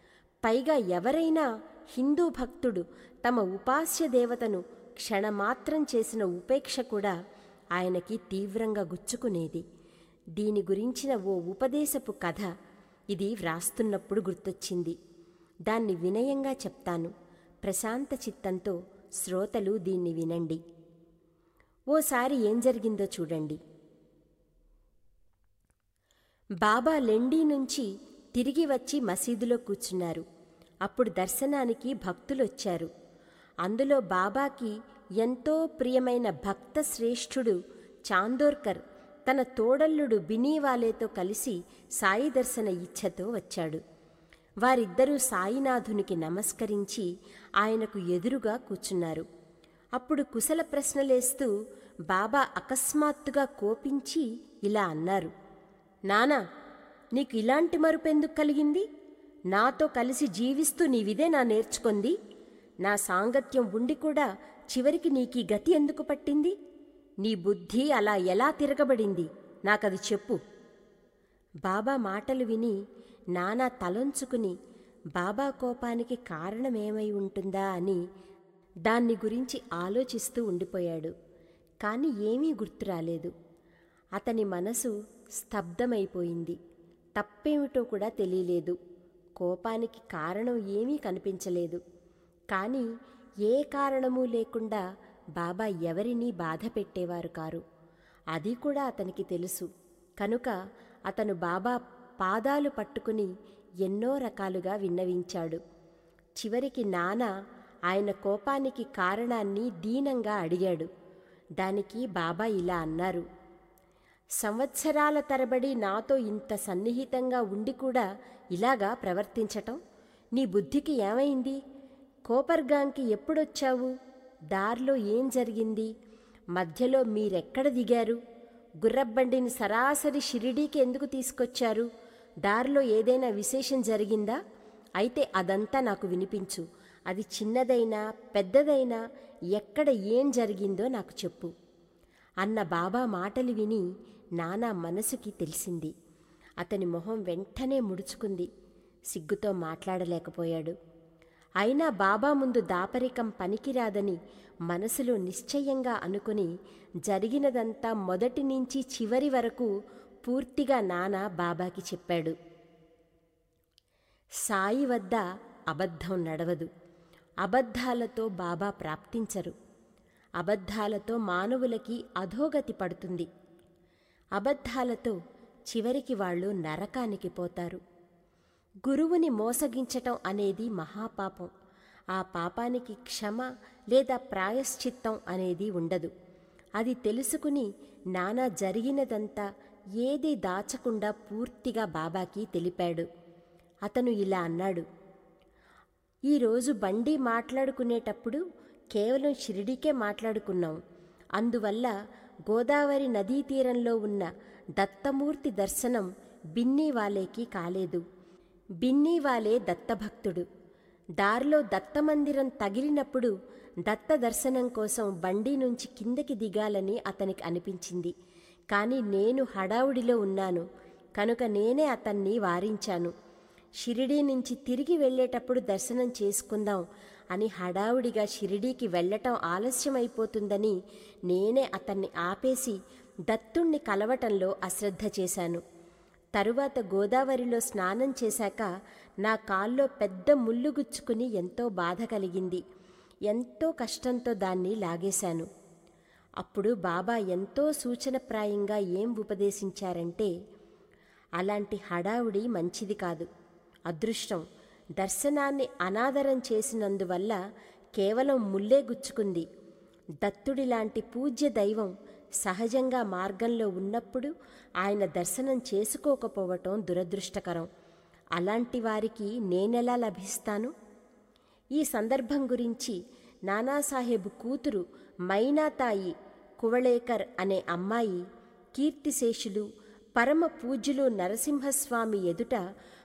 S1: పైగా ఎవరైనా హిందూ భక్తుడు తమ ఉపాస్య దేవతను క్షణమాత్రం చేసిన ఉపేక్ష కూడా ఆయనకి తీవ్రంగా గుచ్చుకునేది. దీని గురించిన ఓ ఉపదేశపు కథ ఇది వ్రాస్తున్నప్పుడు గుర్తొచ్చింది. దాన్ని వినయంగా చెప్తాను. ప్రశాంత చిత్తంతో శ్రోతలు దీన్ని వినండి. ఓసారి ఏం జరిగిందో చూడండి. బాబా లెండీ నుంచి తిరిగి వచ్చి మసీదులో కూర్చున్నారు. అప్పుడు దర్శనానికి భక్తులొచ్చారు. అందులో బాబాకి ఎంతో ప్రియమైన భక్త శ్రేష్ఠుడు చాందోర్కర్ తన తోడల్లుడు బినీవాలేతో కలిసి సాయి దర్శన ఇచ్ఛతో వచ్చాడు. వారిద్దరూ సాయినాథునికి నమస్కరించి ఆయనకు ఎదురుగా కూర్చున్నారు. అప్పుడు కుశల ప్రశ్నలేస్తూ బాబా అకస్మాత్తుగా కోపించి ఇలా అన్నారు. నానా, నీకు ఇలాంటి మరుపెందుకు కలిగింది? నాతో కలిసి జీవిస్తూ నీవిదే నా నేర్చుకొంది. నా సాంగత్యం ఉండి కూడా చివరికి నీకీ గతి ఎందుకు పట్టింది? నీ బుద్ధి అలా ఎలా తిరగబడింది? నాకది చెప్పు. బాబా మాటలు విని నానా తలొంచుకుని బాబా కోపానికి కారణమేమై ఉంటుందా అని దాన్ని గురించి ఆలోచిస్తూ ఉండిపోయాడు. కాని ఏమీ గుర్తురాలేదు. అతని మనసు స్తబ్దమైపోయింది. తప్పేమిటో కూడా తెలియలేదు. కోపానికి కారణం ఏమీ కనిపించలేదు. కానీ ఏ కారణమూ లేకుండా బాబా ఎవరినీ బాధ పెట్టేవారు కారు. అది కూడా అతనికి తెలుసు. కనుక అతను బాబా పాదాలు పట్టుకుని ఎన్నో రకాలుగా విన్నవించాడు. చివరికి నాన్న ఆయన కోపానికి కారణాన్ని దీనంగా అడిగాడు. దానికి బాబా ఇలా అన్నారు: సంవత్సరాల తరబడి నాతో ఇంత సన్నిహితంగా ఉండి కూడా ఇలాగా ప్రవర్తించటం నీ బుద్ధికి ఏమైంది? కోపర్గాంకి ఎప్పుడొచ్చావు? దారిలో ఏం జరిగింది? మధ్యలో మీరెక్కడ దిగారు? గుర్రబండిని సరాసరి షిరిడీకి ఎందుకు తీసుకొచ్చారు? దారిలో ఏదైనా విశేషం జరిగిందా? అయితే అదంతా నాకు వినిపించు. అది చిన్నదైనా పెద్దదైనా ఎక్కడ ఏం జరిగిందో నాకు చెప్పు అన్న బాబా మాటలు విని నానా మనసుకి తెలిసింది. అతని మొహం వెంటనే ముడుచుకుంది. సిగ్గుతో మాట్లాడలేకపోయాడు. అయినా బాబా ముందు దాపరికం పనికిరాదని మనసులో నిశ్చయంగా అనుకుని జరిగినదంతా మొదటి నుంచి చివరి వరకు పూర్తిగా నాన్న బాబాకి చెప్పాడు. సాయి వద్ద అబద్ధం నడవదు. అబద్ధాలతో బాబా ప్రాప్తించరు. అబద్ధాలతో మానవులకి అధోగతి పడుతుంది. అబద్ధాలతో చివరికి వాళ్ళు నరకానికి పోతారు. గురువుని మోసగించటం అనేది మహాపాపం. ఆ పాపానికి క్షమ లేదా ప్రాయశ్చిత్తం అనేది ఉండదు. అది తెలుసుకుని నానా జరిగినదంతా ఏదీ దాచకుండా పూర్తిగా బాబాకి తెలిపాడు. అతను ఇలా అన్నాడు: ఈరోజు బండి మాట్లాడుకునేటప్పుడు కేవలం షిరిడీకే మాట్లాడుకున్నాం. అందువల్ల గోదావరి నదీ తీరంలో ఉన్న దత్తమూర్తి దర్శనం బిన్నీవాలేకి కాలేదు. బిన్నీవాలే దత్తభక్తుడు. దారిలో దత్తమందిరం తగిలినప్పుడు దత్త దర్శనం కోసం బండి నుంచి కిందకి దిగాలని అతనికి అనిపించింది. కానీ నేను హడావుడిలో ఉన్నాను కనుక నేనే అతన్ని వారించాను. షిరిడీ నుంచి తిరిగి వెళ్ళేటప్పుడు దర్శనం చేసుకుందాం అని హడావుడిగా షిరిడీకి వెళ్ళటం ఆలస్యమైపోతుందని నేనే అతన్ని ఆపేసి దత్తుణ్ణి కలవటంలో అశ్రద్ధ చేశాను. తరువాత గోదావరిలో స్నానం చేశాక నా కాల్లో పెద్ద ముళ్ళు గుచ్చుకుని ఎంతో బాధ కలిగింది. ఎంతో కష్టంతో దాన్ని లాగేశాను. అప్పుడు బాబా ఎంతో సూచనప్రాయంగా ఏం ఉపదేశించారంటే, అలాంటి హడావుడి మంచిది కాదు. అదృష్టం దర్శనాన్ని అనాదరం చేసినందువల్ల కేవలం ముల్లే గుచ్చుకుంది. దత్తుడిలాంటి పూజ్య దైవం సహజంగా మార్గంలో ఉన్నప్పుడు ఆయన దర్శనం చేసుకోకపోవటం దురదృష్టకరం. అలాంటి వారికి నేనెలా లభిస్తాను? ఈ సందర్భం గురించి నానాసాహెబ్ కూతురు మైనాతాయి కువళేకర్ అనే అమ్మాయి కీర్తిశేషులు పరమ పూజ్యులు నరసింహస్వామి ఎదుట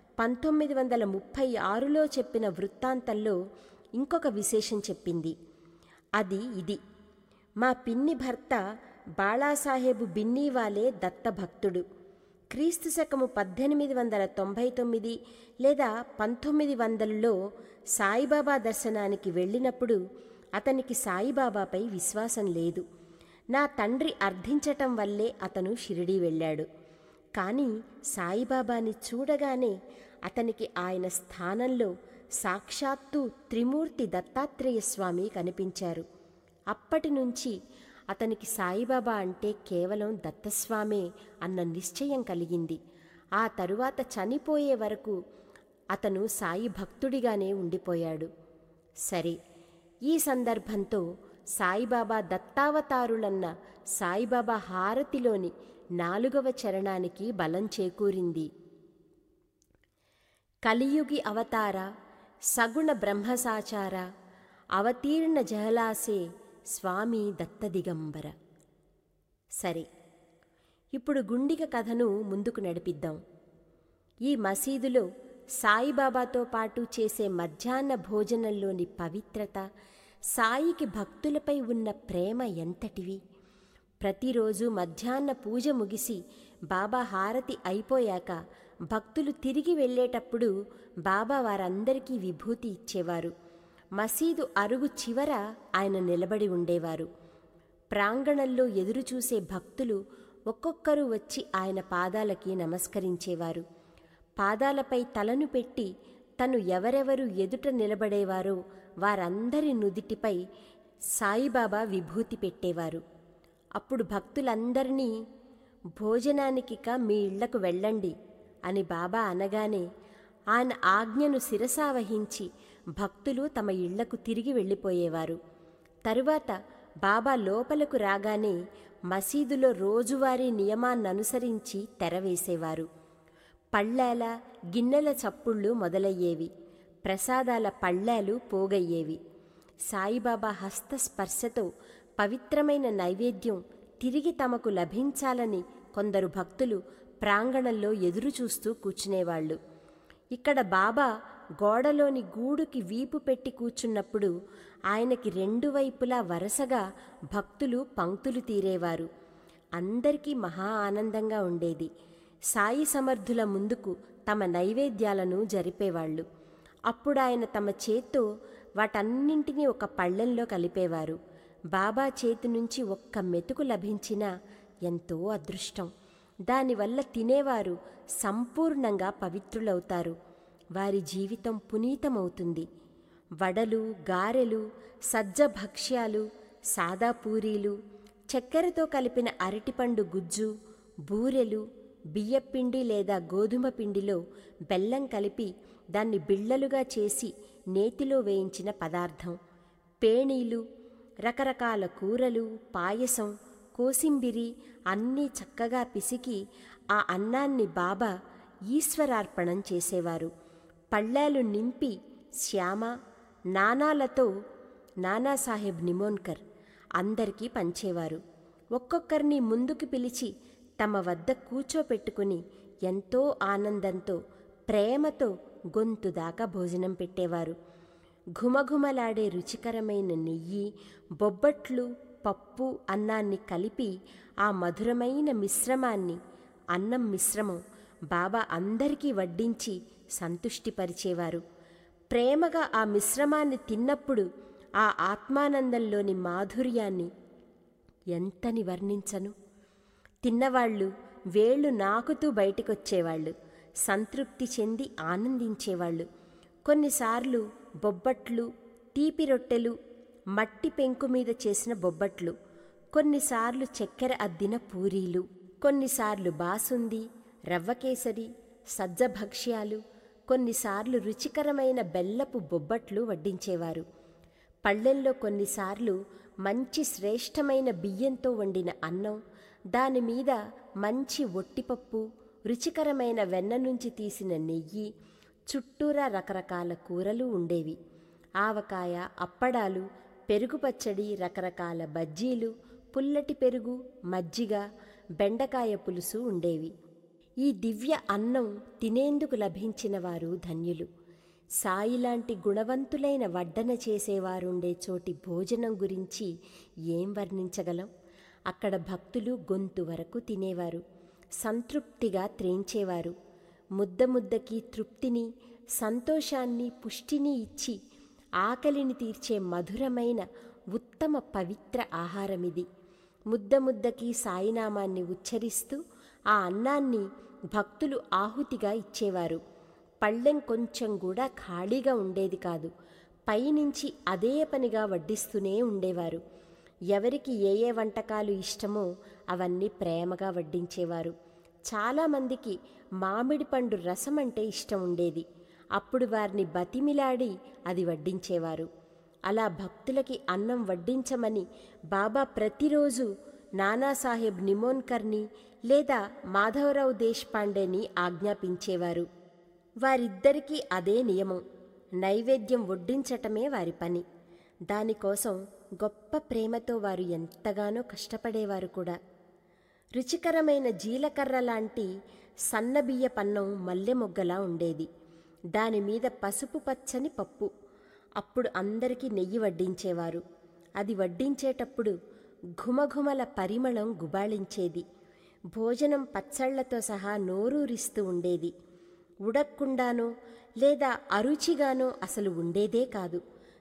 S1: 1936లో చెప్పిన వృత్తాంతంలో ఇంకొక విశేషం చెప్పింది. అది ఇది: మా పిన్ని భర్త బాళాసాహెబు బిన్నీవాలే దత్తభక్తుడు. క్రీస్తు శకము 1899 లేదా 1900లో సాయిబాబా దర్శనానికి వెళ్ళినప్పుడు అతనికి సాయిబాబాపై విశ్వాసం లేదు. నా తండ్రి అర్థించటం వల్లే అతను షిరిడీ వెళ్ళాడు. కానీ సాయిబాబాని చూడగానే అతనికి ఆయన స్థానంలో సాక్షాత్తు త్రిమూర్తి దత్తాత్రేయ స్వామి కనిపించారు. అప్పటి నుంచి అతనికి సాయిబాబా అంటే కేవలం దత్తస్వామే అన్న నిశ్చయం కలిగింది. ఆ తరువాత చనిపోయే వరకు అతను సాయి భక్తుడిగానే ఉండిపోయాడు. సరే, ఈ సందర్భంతో సాయిబాబా దత్తావతారులన్న సాయిబాబా హారతిలోని 4వ చరణానికి బలం చేకూరింది. కలియుగి అవతార సగుణ బ్రహ్మసాచార అవతీర్ణ జహలాసే స్వామి దత్తదిగంబర. సరే, ఇప్పుడు గుండిగ కథను ముందుకు నడిపిద్దాం. ఈ మసీదులో సాయిబాబాతో పాటు చేసే మధ్యాహ్న భోజనంలోని పవిత్రత, సాయికి భక్తులపై ఉన్న ప్రేమ ఎంతటివి! ప్రతిరోజు మధ్యాహ్న పూజ ముగిసి బాబా హారతి అయిపోయాక భక్తులు తిరిగి వెళ్ళేటప్పుడు బాబా వారందరికీ విభూతి ఇచ్చేవారు. మసీదు అరుగు చివర ఆయన నిలబడి ఉండేవారు. ప్రాంగణంలో ఎదురుచూసే భక్తులు ఒక్కొక్కరు వచ్చి ఆయన పాదాలకి నమస్కరించేవారు. పాదాలపై తలను పెట్టి తను ఎవరెవరు ఎదుట నిలబడేవారో వారందరి నుదిటిపై సాయిబాబా విభూతి పెట్టేవారు. అప్పుడు భక్తులందరినీ భోజనానికిక మీ ఇళ్లకు వెళ్ళండి అని బాబా అనగానే ఆయన ఆజ్ఞను శిరసావహించి భక్తులు తమ ఇళ్లకు తిరిగి వెళ్ళిపోయేవారు. తరువాత బాబా లోపలకు రాగానే మసీదులో రోజువారీ నియమాన్ననుసరించి తెరవేసేవారు. పళ్ళాల గిన్నెల చప్పుళ్ళు మొదలయ్యేవి. ప్రసాదాల పళ్ళాలు పోగయ్యేవి. సాయిబాబా హస్తస్పర్శతో పవిత్రమైన నైవేద్యం తిరిగి తమకు లభించాలని కొందరు భక్తులు ప్రాంగణంలో ఎదురుచూస్తూ కూర్చునేవాళ్లు. ఇక్కడ బాబా గోడలోని గూడుకి వీపు పెట్టి కూర్చున్నప్పుడు ఆయనకి రెండు వైపులా వరుసగా భక్తులు పంక్తులు తీరేవారు. అందరికీ మహా ఆనందంగా ఉండేది. సాయి సమర్థుల ముందుకు తమ నైవేద్యాలను జరిపేవాళ్లు. అప్పుడు ఆయన తమ చేత్తో వాటన్నింటినీ ఒక పళ్ళెంలో కలిపేవారు. బాబా చేతి నుంచి ఒక్క మెతుకు లభించినా ఎంతో అదృష్టం. దానివల్ల తినేవారు సంపూర్ణంగా పవిత్రులవుతారు. వారి జీవితం పునీతమవుతుంది. వడలు, గారెలు, సజ్జ భక్ష్యాలు, సాదా పూరీలు, చక్కెరతో కలిపిన అరటిపండు గుజ్జు, బూరెలు, బియ్యపిండి లేదా గోధుమ పిండిలో బెల్లం కలిపి దాన్ని బిళ్ళలుగా చేసి నేతిలో వేయించిన పదార్థం, పేణీలు, రకరకాల కూరలు, పాయసం, కోసింబిరి అన్నీ చక్కగా పిసికి ఆ అన్నాన్ని బాబా ఈశ్వరార్పణం చేసేవారు. పళ్ళాలు నింపి శ్యామ, నానాలతో నానాసాహెబ్ నిమోన్కర్ అందరికీ పంచేవారు. ఒక్కొక్కరిని ముందుకు పిలిచి తమ వద్ద కూర్చోపెట్టుకుని ఎంతో ఆనందంతో ప్రేమతో గొంతు దాకా భోజనం పెట్టేవారు. ఘుమఘుమలాడే రుచికరమైన నెయ్యి, బొబ్బట్లు, పప్పు, అన్నాన్ని కలిపి ఆ మధురమైన మిశ్రమాన్ని, అన్నం మిశ్రమం బాబా అందరికీ వడ్డించి సంతుష్టిపరిచేవారు. ప్రేమగా ఆ మిశ్రమాన్ని తిన్నప్పుడు ఆ ఆత్మానందంలోని మాధుర్యాన్ని ఎంతని వర్ణించను. తిన్నవాళ్ళు వేళ్ళు నాకుతూ బయటికొచ్చేవాళ్ళు, సంతృప్తి చెంది ఆనందించేవాళ్ళు. కొన్నిసార్లు బొబ్బట్లు, తీపి రొట్టెలు, మట్టి పెంకు మీద చేసిన బొబ్బట్లు, కొన్నిసార్లు చక్కెర అద్దిన పూరీలు, కొన్నిసార్లు బాసుంది, రవ్వకేసరి, సజ్జ భక్ష్యాలు, కొన్నిసార్లు రుచికరమైన బెల్లపు బొబ్బట్లు వడ్డించేవారు. పళ్ళెంలో కొన్నిసార్లు మంచి శ్రేష్టమైన బియ్యంతో వండిన అన్నం, దానిమీద మంచి ఒట్టిపప్పు, రుచికరమైన వెన్న నుంచి తీసిన నెయ్యి, చుట్టూరా రకరకాల కూరలు ఉండేవి. ఆవకాయ, అప్పడాలు, పెరుగు పచ్చడి, రకరకాల బజ్జీలు, పుల్లటి పెరుగు, మజ్జిగ, బెండకాయ పులుసు ఉండేవి. ఈ దివ్య అన్నం తినేందుకు లభించిన వారు ధన్యులు. సాయిలాంటి గుణవంతులైన వడ్డన చేసేవారుండే చోటి భోజనం గురించి ఏం వర్ణించగలం? అక్కడ భక్తులు గొంతు వరకు తినేవారు, సంతృప్తిగా త్రేంచేవారు. ముద్ద ముద్దకి తృప్తిని, సంతోషాన్ని, పుష్టిని ఇచ్చి ఆకలిని తీర్చే మధురమైన ఉత్తమ పవిత్ర ఆహారమిది. ముద్ద ముద్దకి సాయినామాన్ని ఉచ్చరిస్తూ ఆ అన్నాన్ని భక్తులు ఆహుతిగా ఇచ్చేవారు. పళ్ళెం కొంచెం కూడా ఖాళీగా ఉండేది కాదు. పైనుంచి అదే పనిగా వడ్డిస్తూనే ఉండేవారు. ఎవరికి ఏ ఏ వంటకాలు ఇష్టమో అవన్నీ ప్రేమగా వడ్డించేవారు. చాలామందికి మామిడి పండు రసం అంటే ఇష్టం ఉండేది. అప్పుడు వారిని బతిమిలాడి అది వడ్డించేవారు. అలా భక్తులకి అన్నం వడ్డించమని బాబా ప్రతిరోజు నానాసాహెబ్ నిమోన్కర్ని లేదా మాధవరావు దేశ్పాండేని ఆజ్ఞాపించేవారు. వారిద్దరికీ అదే నియమం. నైవేద్యం వడ్డించటమే వారి పని. దానికోసం గొప్ప ప్రేమతో వారు ఎంతగానో కష్టపడేవారు కూడా. రుచికరమైన జీలకర్ర లాంటి సన్నబియ్య పన్నం మల్లె మొగ్గలా ఉండేది. దానిమీద పసుపు పచ్చని పప్పు. అప్పుడు అందరికీ నెయ్యి వడ్డించేవారు. అది వడ్డించేటప్పుడు ఘుమఘుమల పరిమళం గుబాళించేది. భోజనం పచ్చళ్లతో సహా నోరూరిస్తూ ఉండేది. ఉడక్కుండానో లేదా అరుచిగానో అసలు ఉండేదే కాదు.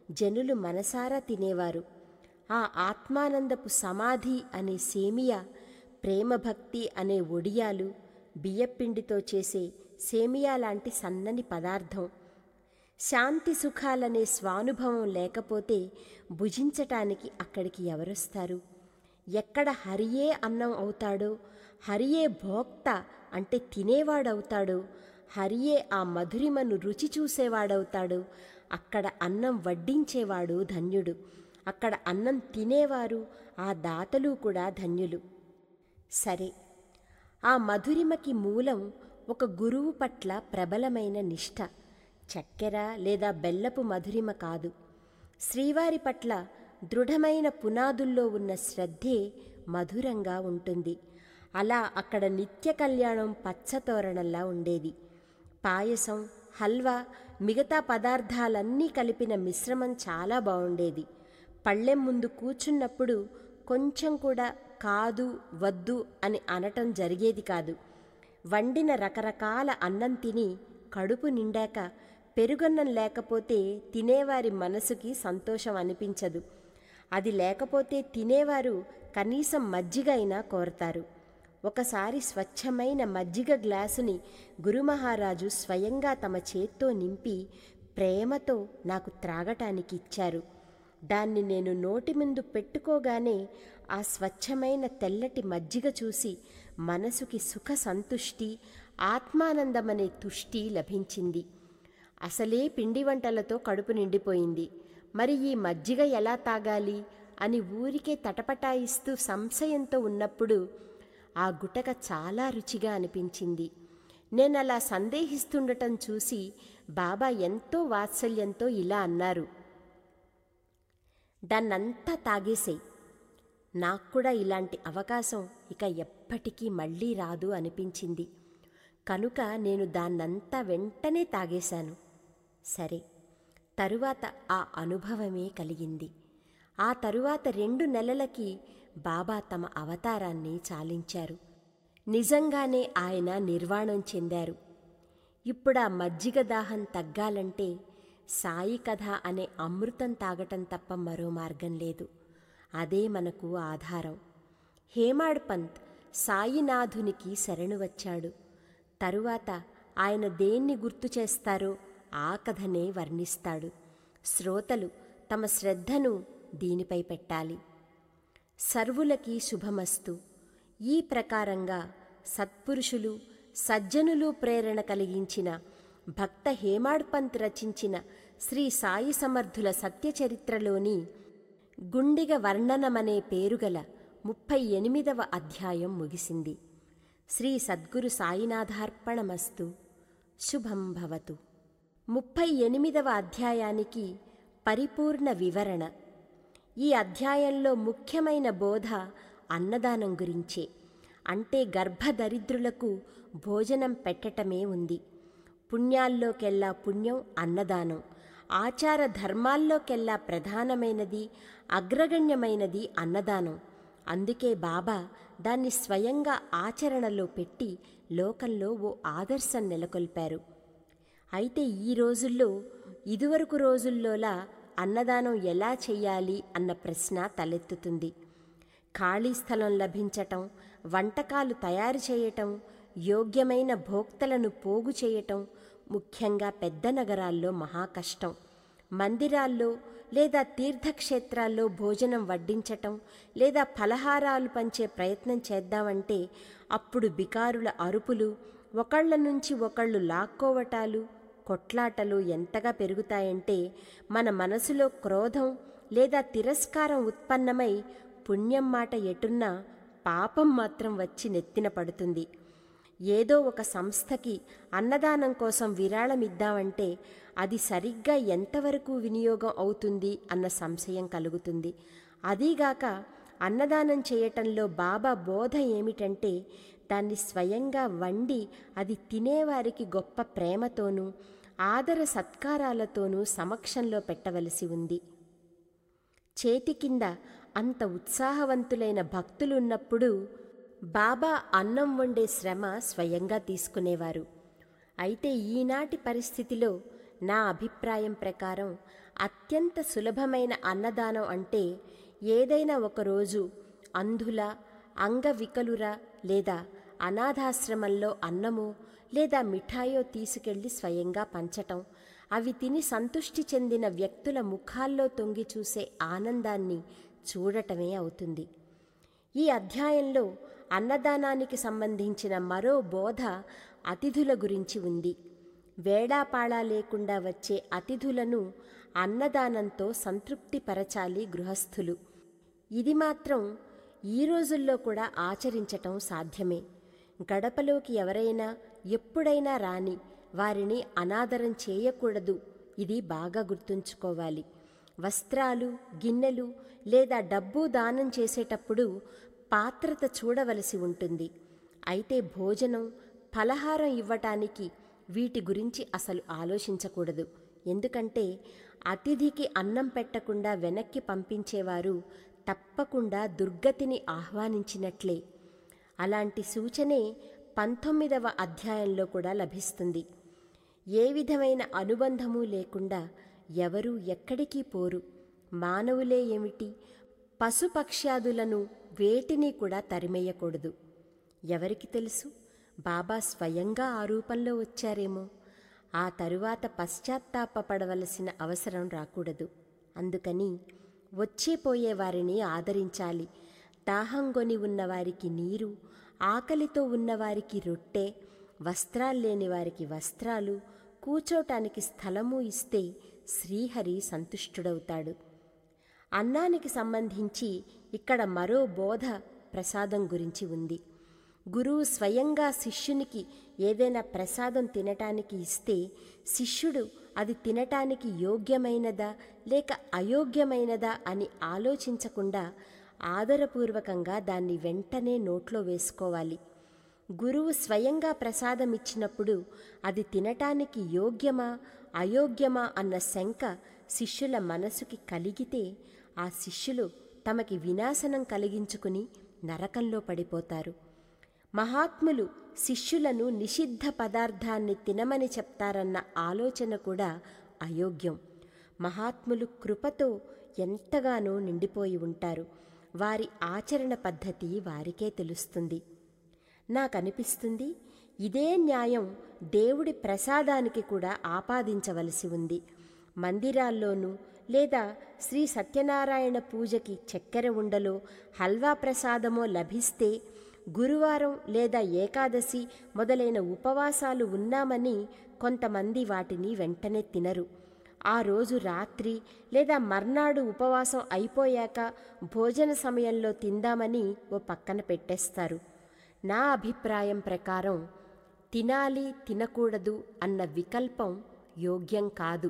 S1: జనులు మనసారా తినేవారు. ఆ ఆత్మానందపు సమాధి అనే సేమియా, ప్రేమభక్తి అనే ఒడియాలు, బియ్యపిండితో చేసే సేమియా లాంటి సన్నని పదార్థం, శాంతి సుఖాలనే స్వానుభవం లేకపోతే భుజించటానికి అక్కడికి ఎవరొస్తారు? ఎక్కడ హరియే అన్నం అవుతాడో, హరియే భోక్త అంటే తినేవాడవుతాడో, హరియే ఆ మధురిమను రుచి చూసేవాడవుతాడు, అక్కడ అన్నం వడ్డించేవాడు ధన్యుడు. అక్కడ అన్నం తినేవారు, ఆ దాతలు కూడా ధన్యులు. సరే, ఆ మధురిమకి మూలం ఒక గురువు పట్ల ప్రబలమైన నిష్ఠ. చక్కెర లేదా బెల్లపు మధురిమ కాదు. శ్రీవారి పట్ల దృఢమైన పునాదుల్లో ఉన్న శ్రద్ధే మధురంగా ఉంటుంది. అలా అక్కడ నిత్య కళ్యాణం పచ్చతోరణంలా ఉండేది. పాయసం, హల్వా, మిగతా పదార్థాలన్నీ కలిపిన మిశ్రమం చాలా బాగుండేది. పళ్ళెం ముందు కూర్చున్నప్పుడు కొంచెం కూడా కాదు, వద్దు అని అనటం జరిగేది కాదు. వండిన రకరకాల అన్నం తిని కడుపు నిండాక పెరుగన్నం లేకపోతే తినేవారి మనసుకి సంతోషం అనిపించదు. అది లేకపోతే తినేవారు కనీసం మజ్జిగ అయినా కోరతారు. ఒకసారి స్వచ్ఛమైన మజ్జిగ గ్లాసుని గురుమహారాజు స్వయంగా తమ చేత్తో నింపి ప్రేమతో నాకు త్రాగటానికి ఇచ్చారు. దాన్ని నేను నోటి ముందు పెట్టుకోగానే ఆ స్వచ్ఛమైన తెల్లటి మజ్జిగ చూసి మనసుకి సుఖ సంతుష్టి, ఆత్మానందమనే తుష్టి లభించింది. అసలే పిండి వంటలతో కడుపు నిండిపోయింది. మరి ఈ మజ్జిగ ఎలా తాగాలి అని ఊరికే తటపటాయిస్తూ సంశయంతో ఉన్నప్పుడు ఆ గుటక చాలా రుచిగా అనిపించింది. నేనలా సందేహిస్తుండటం చూసి బాబా ఎంతో వాత్సల్యంతో ఇలా అన్నారు, దాన్నంతా తాగేసేయ్. నాక్కూడా ఇలాంటి అవకాశం ఇక ఎప్పటికీ మళ్ళీ రాదు అనిపించింది. కనుక నేను దాన్నంతా వెంటనే తాగేశాను. సరే, తరువాత ఆ అనుభవమే కలిగింది. ఆ తరువాత 2 నెలలకి బాబా తమ అవతారాన్ని చాలించారు. నిజంగానే ఆయన నిర్వాణం చెందారు. ఇప్పుడా మజ్జిగ దాహం తగ్గాలంటే సాయి కథ అనే అమృతం తాగటం తప్ప మరో మార్గం లేదు. అదే మనకు ఆధారం. హేమాడ్ పంత్ సాయినాథునికి శరణు వచ్చాడు. తరువాత ఆయన దేన్ని గుర్తు చేస్తారో ఆ కథనే వర్ణిస్తాడు. శ్రోతలు తమ శ్రద్ధను దీనిపై పెట్టాలి. సర్వులకి శుభమస్తు. ఈ ప్రకారంగా సత్పురుషులు, సజ్జనులు ప్రేరణ కలిగించిన భక్త హేమాడ్ పంత్ రచించిన శ్రీ సాయి సమర్థుల సత్యచరిత్రలోని గుండిగ వర్ణనమనే పేరుగల 38వ అధ్యాయం ముగిసింది. శ్రీ సద్గురు సాయినాథార్పణమస్తు. శుభం భవతు. 38వ అధ్యాయానికి పరిపూర్ణ వివరణ. ఈ అధ్యాయంలో ముఖ్యమైన బోధ అన్నదానం గురించే. అంటే గర్భదరిద్రులకు భోజనం పెట్టటమే ఉంది. పుణ్యాల్లోకెల్లా పుణ్యం అన్నదానం. ఆచార ధర్మాల్లోకెల్లా ప్రధానమైనది, అగ్రగణ్యమైనది అన్నదానం. అందుకే బాబా దాన్ని స్వయంగా ఆచరణలో పెట్టి లోకంలో ఓ ఆదర్శం నెలకొల్పారు. అయితే ఈ రోజుల్లో ఇదివరకు రోజుల్లోలా అన్నదానం ఎలా చెయ్యాలి అన్న ప్రశ్న తలెత్తుతుంది. ఖాళీ స్థలం లభించటం, వంటకాలు తయారు చేయటం, యోగ్యమైన భోక్తలను పోగు చేయటం ముఖ్యంగా పెద్ద నగరాల్లో మహాకష్టం. మందిరాల్లో లేదా తీర్థక్షేత్రాల్లో భోజనం వడ్డించటం లేదా ఫలహారాలు పంచే ప్రయత్నం చేద్దామంటే అప్పుడు బికారుల అరుపులు, ఒకళ్ళ నుంచి ఒకళ్ళు లాక్కోవటాలు, కొట్లాటలు ఎంతగా పెరుగుతాయంటే మన మనసులో క్రోధం లేదా తిరస్కారం ఉత్పన్నమై పుణ్యం మాట ఎటున్నా పాపం మాత్రం వచ్చి నెత్తిన పడుతుంది. ఏదో ఒక సంస్థకి అన్నదానం కోసం విరాళం ఇద్దామంటే అది సరిగ్గా ఎంతవరకు వినియోగం అవుతుంది అన్న సంశయం కలుగుతుంది. అదీగాక అన్నదానం చేయటంలో బాబా బోధ ఏమిటంటే దాన్ని స్వయంగా వండి అది తినేవారికి గొప్ప ప్రేమతోనూ ఆదర సత్కారాలతోనూ సమక్షంలో పెట్టవలసి ఉంది. చేతి కింద అంత ఉత్సాహవంతులైన భక్తులున్నప్పుడు బాబా అన్నం వండే శ్రమ స్వయంగా తీసుకునేవారు. అయితే ఈనాటి పరిస్థితిలో నా అభిప్రాయం ప్రకారం అత్యంత సులభమైన అన్నదానం అంటే ఏదైనా ఒకరోజు అంధుల, అంగవికలుర లేదా అనాథాశ్రమంలో అన్నమో లేదా మిఠాయో తీసుకెళ్లి స్వయంగా పంచటం, అవి తిని సంతృష్టి చెందిన వ్యక్తుల ముఖాల్లో తొంగి చూసే ఆనందాన్ని చూడటమే అవుతుంది. ఈ అధ్యాయంలో అన్నదానానికి సంబంధించిన మరో బోధ అతిథుల గురించి ఉంది. వేళాపాళా లేకుండా వచ్చే అతిథులను అన్నదానంతో సంతృప్తిపరచాలి గృహస్థులు. ఇది మాత్రం ఈ రోజుల్లో కూడా ఆచరించటం సాధ్యమే. గడపలోకి ఎవరైనా ఎప్పుడైనా రాని వారిని అనాదరం చేయకూడదు. ఇది బాగా గుర్తుంచుకోవాలి. వస్త్రాలు, గిన్నెలు లేదా డబ్బు దానం చేసేటప్పుడు పాత్రత చూడవలసి ఉంటుంది. అయితే భోజనం, ఫలహారం ఇవ్వటానికి వీటి గురించి అసలు ఆలోచించకూడదు. ఎందుకంటే అతిథికి అన్నం పెట్టకుండా వెనక్కి పంపించేవారు తప్పకుండా దుర్గతిని ఆహ్వానించినట్లే. అలాంటి సూచనే 19వ అధ్యాయంలో కూడా లభిస్తుంది. ఏ విధమైన అనుబంధము లేకుండా ఎవరూ ఎక్కడికి పోరు. మానవులే ఏమిటి, పశుపక్ష్యాదులను వేటిని కూడా తరిమేయకూడదు. ఎవరికి తెలుసు, బాబా స్వయంగా ఆ రూపంలో వచ్చారేమో. ఆ తరువాత పశ్చాత్తాపపడవలసిన అవసరం రాకూడదు. అందుకని వచ్చేపోయే వారిని ఆదరించాలి. దాహంగొని ఉన్నవారికి నీరు, ఆకలితో ఉన్నవారికి రొట్టె, వస్త్రాల్లేని వారికి వస్త్రాలు, కూచోటానికి స్థలము ఇస్తే శ్రీహరి సంతుష్టుడవుతాడు. అన్నానికి సంబంధించి ఇక్కడ మరో బోధ ప్రసాదం గురించి ఉంది. గురువు స్వయంగా శిష్యునికి ఏదైనా ప్రసాదం తినటానికి ఇస్తే శిష్యుడు అది తినటానికి యోగ్యమైనదా లేక అయోగ్యమైనదా అని ఆలోచించకుండా ఆదరపూర్వకంగా దాన్ని వెంటనే నోట్లో వేసుకోవాలి. గురువు స్వయంగా ప్రసాదం ఇచ్చినప్పుడు అది తినటానికి యోగ్యమా అయోగ్యమా అన్న శంక శిష్యుల మనసుకి కలిగితే ఆ శిష్యులు తమకి వినాశనం కలిగించుకుని నరకంలో పడిపోతారు. మహాత్ములు శిష్యులను నిషిద్ధ పదార్థాన్ని తినమని చెప్తారన్న ఆలోచన కూడా అయోగ్యం. మహాత్ములు కృపతో ఎంతగానో నిండిపోయి ఉంటారు. వారి ఆచరణ పద్ధతి వారికే తెలుస్తుంది. నాకనిపిస్తుంది ఇదే న్యాయం దేవుడి ప్రసాదానికి కూడా ఆపాదించవలసి ఉంది. మందిరాల్లోనూ లేదా శ్రీ సత్యనారాయణ పూజకి చక్కెర ఉండలో హల్వా ప్రసాదమో లభిస్తే గురువారం లేదా ఏకాదశి మొదలైన ఉపవాసాలు ఉన్నామని కొంతమంది వాటిని వెంటనే తినరు. ఆ రోజు రాత్రి లేదా మర్నాడు ఉపవాసం అయిపోయాక భోజన సమయంలో తిందామని ఓ పక్కన పెట్టేస్తారు. నా అభిప్రాయం ప్రకారం తినాలి తినకూడదు అన్న వికల్పం యోగ్యం కాదు.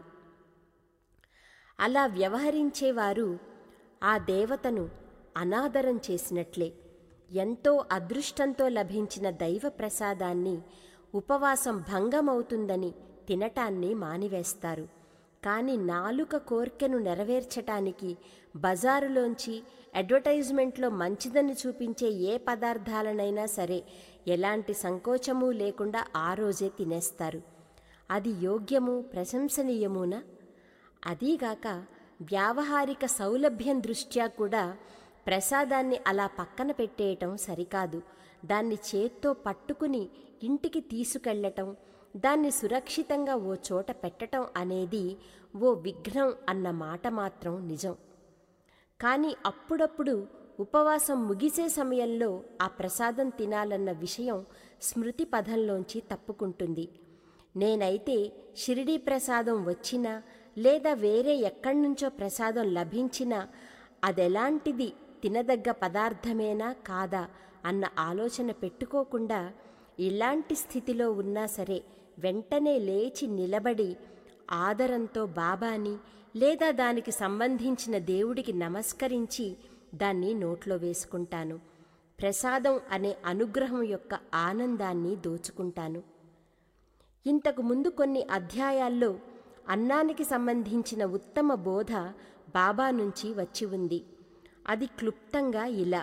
S1: అలా వ్యవహరించేవారు ఆ దేవతను అనాదరం చేసినట్లే. ఎంతో అదృష్టంతో లభించిన దైవ ప్రసాదాన్ని ఉపవాసం భంగమవుతుందని తినటాన్ని మానివేస్తారు. కానీ నాలుక కోర్కెను నెరవేర్చటానికి బజారులోంచి అడ్వర్టైజ్మెంట్లో మంచిదని చూపించే ఏ పదార్థాలనైనా సరే ఎలాంటి సంకోచమూ లేకుండా ఆ రోజే తినేస్తారు. అది యోగ్యము ప్రశంసనీయమునా? అదీగాక వ్యావహారిక సౌలభ్యం దృష్ట్యా కూడా ప్రసాదాన్ని అలా పక్కన పెట్టేయటం సరికాదు. దాన్ని చేత్తో పట్టుకుని ఇంటికి తీసుకెళ్లటం, దాన్ని సురక్షితంగా ఓ చోట పెట్టటం అనేది ఓ విఘ్నం అన్న మాట మాత్రం నిజం. కానీ అప్పుడప్పుడు ఉపవాసం ముగిసే సమయంలో ఆ ప్రసాదం తినాలన్న విషయం స్మృతి పథంలోంచి తప్పుకుంటుంది. నేనైతే షిరిడీ ప్రసాదం వచ్చినా లేదా వేరే ఎక్కడి నుంచో ప్రసాదం లభించినా అదెలాంటిది, తినదగ్గ పదార్థమేనా కాదా అన్న ఆలోచన పెట్టుకోకుండా ఇలాంటి స్థితిలో ఉన్నా సరే వెంటనే లేచి నిలబడి ఆదరంతో బాబాని లేదా దానికి సంబంధించిన దేవుడికి నమస్కరించి దాన్ని నోట్లో వేసుకుంటాను. ప్రసాదం అనే అనుగ్రహం యొక్క ఆనందాన్ని దోచుకుంటాను. ఇంతకు ముందు కొన్ని అధ్యాయాల్లో అన్నానికి సంబంధించిన ఉత్తమ బోధ బాబా నుంచి వచ్చి ఉంది. అది క్లుప్తంగా ఇలా: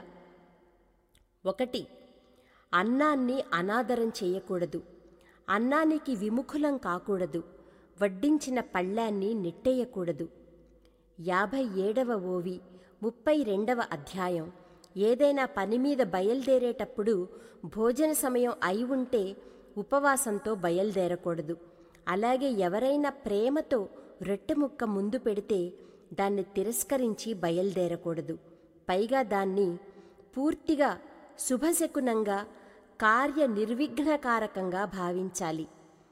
S1: 1. అన్నాన్ని అనాదరం చేయకూడదు. అన్నానికి విముఖులం కాకూడదు. వడ్డించిన పళ్ళాన్ని నెట్టేయకూడదు. 57వ ఓవి 32వ అధ్యాయం. ఏదైనా పనిమీద బయలుదేరేటప్పుడు భోజన సమయం అయి ఉంటే ఉపవాసంతో బయలుదేరకూడదు. అలాగే ఎవరైనా ప్రేమతో రొట్టెముక్క ముందు పెడితే దాన్ని తిరస్కరించి బయలుదేరకూడదు. పైగా దాన్ని పూర్తిగా శుభశకునంగా, కార్యనిర్విఘ్నకారకంగా భావించాలి.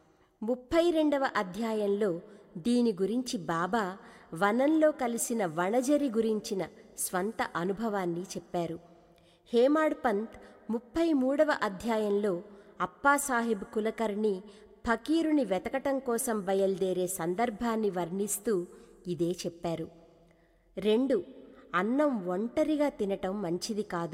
S1: 32వ అధ్యాయంలో దీని గురించి బాబా వనంలో కలిసిన వణజరి గురించిన స్వంత అనుభవాన్ని చెప్పారు. హేమాడ్ పంత్ 33వ అధ్యాయంలో అప్పాసాహెబ్ కులకర్ణి ఫకీరుని వెతకటం కోసం బయలుదేరే సందర్భాన్ని వర్ణిస్తూ ఇదే చెప్పారు. 2. అన్నం ఒంటరిగా తినటం మంచిది కాదు.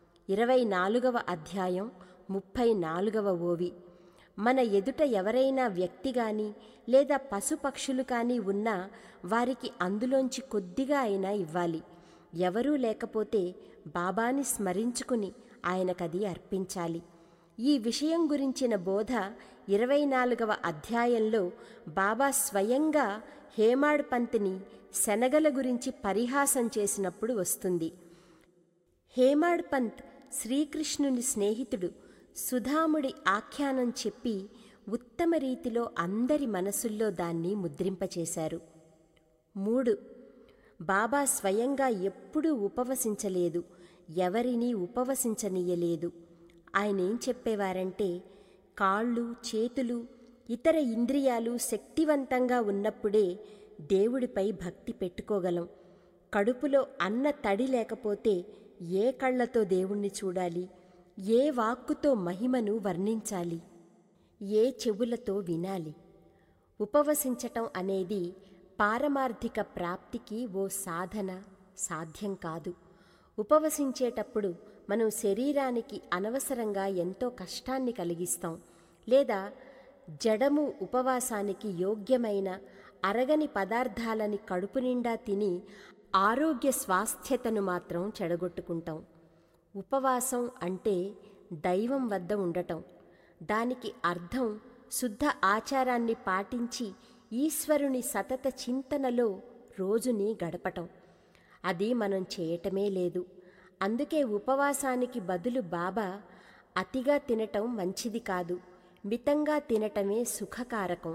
S1: 24వ అధ్యాయం 34వ ఓవి. మన ఎదుట ఎవరైనా వ్యక్తి గాని లేదా పశుపక్షులు కానీ ఉన్నా వారికి అందులోంచి కొద్దిగా అయినా ఇవ్వాలి. ఎవరూ లేకపోతే బాబాని స్మరించుకుని ఆయనకది అర్పించాలి. ఈ విషయం గురించిన బోధ 24వ అధ్యాయంలో బాబా స్వయంగా హేమాడ్ పంత్ని శనగల గురించి పరిహాసం చేసినప్పుడు వస్తుంది. హేమాడ్ పంత్ శ్రీకృష్ణుని స్నేహితుడు సుధాముడి ఆఖ్యానం చెప్పి ఉత్తమ రీతిలో అందరి మనసుల్లో దాన్ని ముద్రింపచేశారు. 3. బాబా స్వయంగా ఎప్పుడూ ఉపవసించలేదు, ఎవరినీ ఉపవసించనీయలేదు. ఆయనేం చెప్పేవారంటే, కాళ్ళు, చేతులు, ఇతర ఇంద్రియాలు శక్తివంతంగా ఉన్నప్పుడే దేవుడిపై భక్తి పెట్టుకోగలం. కడుపులో అన్న తడి లేకపోతే ఏ కళ్ళతో దేవుణ్ణి చూడాలి, ఏ వాక్కుతో మహిమను వర్ణించాలి, ఏ చెవులతో వినాలి? ఉపవసించటం అనేది పారమార్థిక ప్రాప్తికి ఓ సాధన, సాధ్యం కాదు. ఉపవసించేటప్పుడు మనం శరీరానికి అనవసరంగా ఎంతో కష్టాన్ని కలిగిస్తాం. లేదా జడము ఉపవాసానికి యోగ్యమైన అరగని పదార్థాలని కడుపు నిండా తిని ఆరోగ్య స్వాస్థ్యతను మాత్రం చెడగొట్టుకుంటాం. ఉపవాసం అంటే దైవం వద్ద ఉండటం. దానికి అర్థం శుద్ధ ఆచారాన్ని పాటించి ఈశ్వరుని సతత చింతనలో రోజుని గడపటం. అది మనం చేయటమే లేదు. అందుకే ఉపవాసానికి బదులు బాబా అతిగా తినటం మంచిది కాదు, మితంగా తినటమే సుఖకారకం.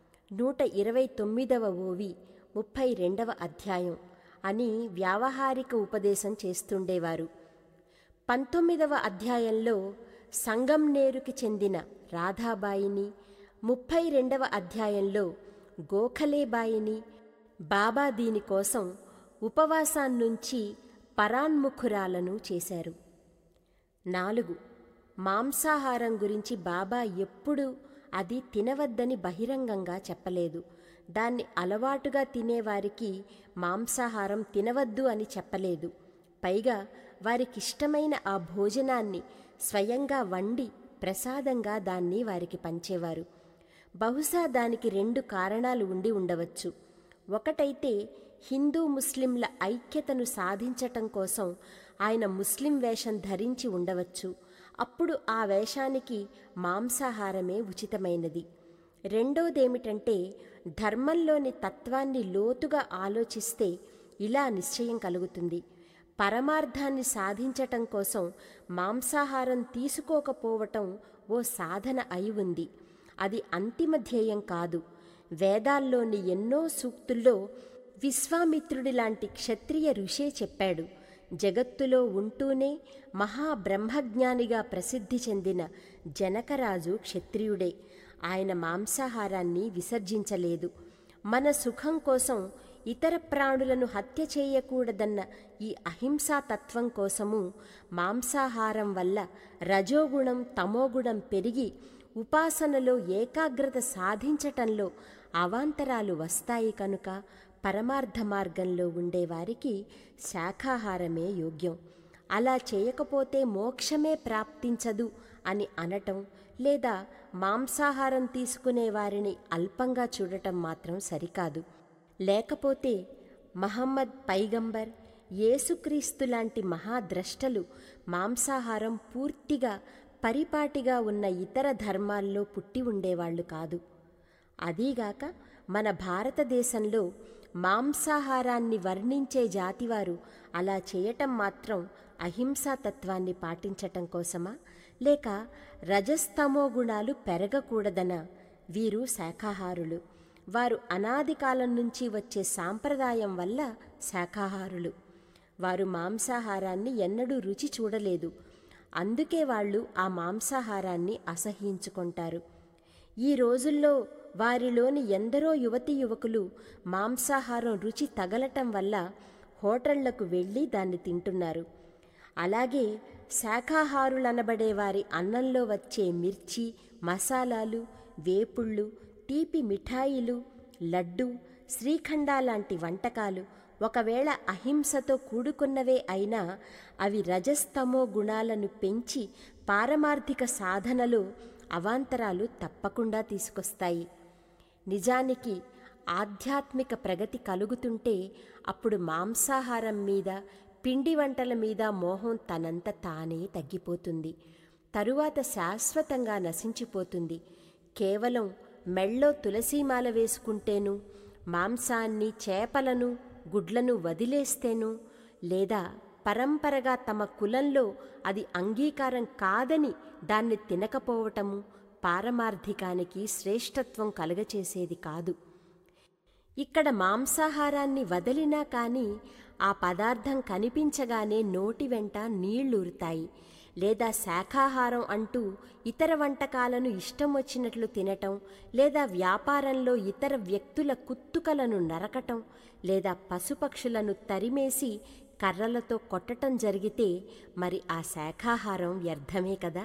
S1: 129వ ఓవి 32వ అధ్యాయం అని వ్యావహారిక ఉపదేశం చేస్తుండేవారు. 19వ అధ్యాయంలో సంగంనేరుకి చెందిన రాధాబాయిని, 32వ అధ్యాయంలో గోఖలేబాయిని బాబా దీనికోసం ఉపవాసాన్నుంచి పరాన్ముఖురాలను చేశారు. 4. మాంసాహారం గురించి బాబా ఎప్పుడూ అది తినవద్దని బహిరంగంగా చెప్పలేదు. దాన్ని అలవాటుగా తినేవారికి మాంసాహారం తినవద్దు అని చెప్పలేదు. పైగా వారికిష్టమైన ఆ భోజనాన్ని స్వయంగా వండి ప్రసాదంగా దాన్ని వారికి పంచేవారు. బహుశా దానికి 2 కారణాలు ఉండి ఉండవచ్చు. ఒకటైతే హిందూ ముస్లింల ఐక్యతను సాధించటం కోసం ఆయన ముస్లిం వేషం ధరించి ఉండవచ్చు. అప్పుడు ఆ వేషానికి మాంసాహారమే ఉచితమైనది. రెండోదేమిటంటే ధర్మంలోని తత్వాన్ని లోతుగా ఆలోచిస్తే ఇలా నిశ్చయం కలుగుతుంది: పరమార్థాన్ని సాధించటం కోసం మాంసాహారం తీసుకోకపోవటం ఓ సాధన అయి ఉంది. అది అంతిమ ధ్యేయం కాదు. వేదాల్లోని ఎన్నో సూక్తుల్లో విశ్వామిత్రుడి లాంటి క్షత్రియ ఋషే చెప్పాడు. జగత్తులో ఉంటూనే మహాబ్రహ్మజ్ఞానిగా ప్రసిద్ధి చెందిన జనకరాజు క్షత్రియుడే. ఆయన మాంసాహారాన్ని విసర్జించలేదు. మన సుఖం కోసం ఇతర ప్రాణులను హత్య చేయకూడదన్న ఈ అహింసా తత్వం కోసము మాంసాహారం వల్ల రజోగుణం, తమోగుణం పెరిగి ఉపాసనలో ఏకాగ్రత సాధించటంలో అవాంతరాలు వస్తాయి. కనుక పరమార్థ మార్గంలో ఉండేవారికి శాఖాహారమే యోగ్యం. అలా చేయకపోతే మోక్షమే ప్రాప్తించదు అని అనటం లేదా మాంసాహారం తీసుకునే వారిని అల్పంగా చూడటం మాత్రం సరికాదు. లేకపోతే మహమ్మద్ పైగంబర్, యేసుక్రీస్తు లాంటి మహాద్రష్టలు మాంసాహారం పూర్తిగా పరిపాటిగా ఉన్న ఇతర ధర్మాల్లో పుట్టి ఉండేవాళ్లు కాదు. అదీగాక మన భారతదేశంలో మాంసాహారాన్ని వర్ణించే జాతివారు అలా చేయటం మాత్రం అహింసాతత్వాన్ని పాటించటం కోసమా, లేక రజస్తమో గుణాలు పెరగకూడదనా? వీరు శాఖాహారులు. వారు అనాది కాలం నుంచి వచ్చే సాంప్రదాయం వల్ల శాఖాహారులు. వారు మాంసాహారాన్ని ఎన్నడూ రుచి చూడలేదు. అందుకే వాళ్ళు ఆ మాంసాహారాన్ని అసహ్యించుకుంటారు. ఈ రోజుల్లో వారిలోని ఎందరో యువతీ యువకులు మాంసాహారం రుచి తగలటం వల్ల హోటళ్లకు వెళ్ళి దాన్ని తింటున్నారు. అలాగే శాఖాహారులనబడే వారి అన్నంలో వచ్చే మిర్చి, మసాలాలు, వేపుళ్ళు, తీపి మిఠాయిలు, లడ్డు, శ్రీఖండా లాంటి వంటకాలు ఒకవేళ అహింసతో కూడుకున్నవే అయినా అవి రజస్తమో గుణాలను పెంచి పారమార్థిక సాధనలో అవాంతరాలు తప్పకుండా తీసుకొస్తాయి. నిజానికి ఆధ్యాత్మిక ప్రగతి కలుగుతుంటే అప్పుడు మాంసాహారం మీద, పిండి వంటల మీద మోహం తనంత తానే తగ్గిపోతుంది. తరువాత శాశ్వతంగా నశించిపోతుంది. కేవలం మెళ్ళో తులసీమాల వేసుకుంటేను, మాంసాన్ని, చేపలను, గుడ్లను వదిలేస్తేను, లేదా పరంపరగా తమ కులంలో అది అంగీకారం కాదని దాన్ని తినకపోవటము పారమార్థికానికి శ్రేష్టత్వం కలుగచేసేది కాదు. ఇక్కడ మాంసాహారాన్ని వదిలినా కానీ ఆ పదార్థం కనిపించగానే నోటి వెంట నీళ్లూరుతాయి. లేదా శాఖాహారం అంటూ ఇతర వంటకాలను ఇష్టం వచ్చినట్లు తినటం, లేదా వ్యాపారంలో ఇతర వ్యక్తుల కుత్తుకలను నరకటం, లేదా పశుపక్షులను తరిమేసి కర్రలతో కొట్టటం జరిగితే మరి ఆ శాఖాహారం వ్యర్థమే కదా.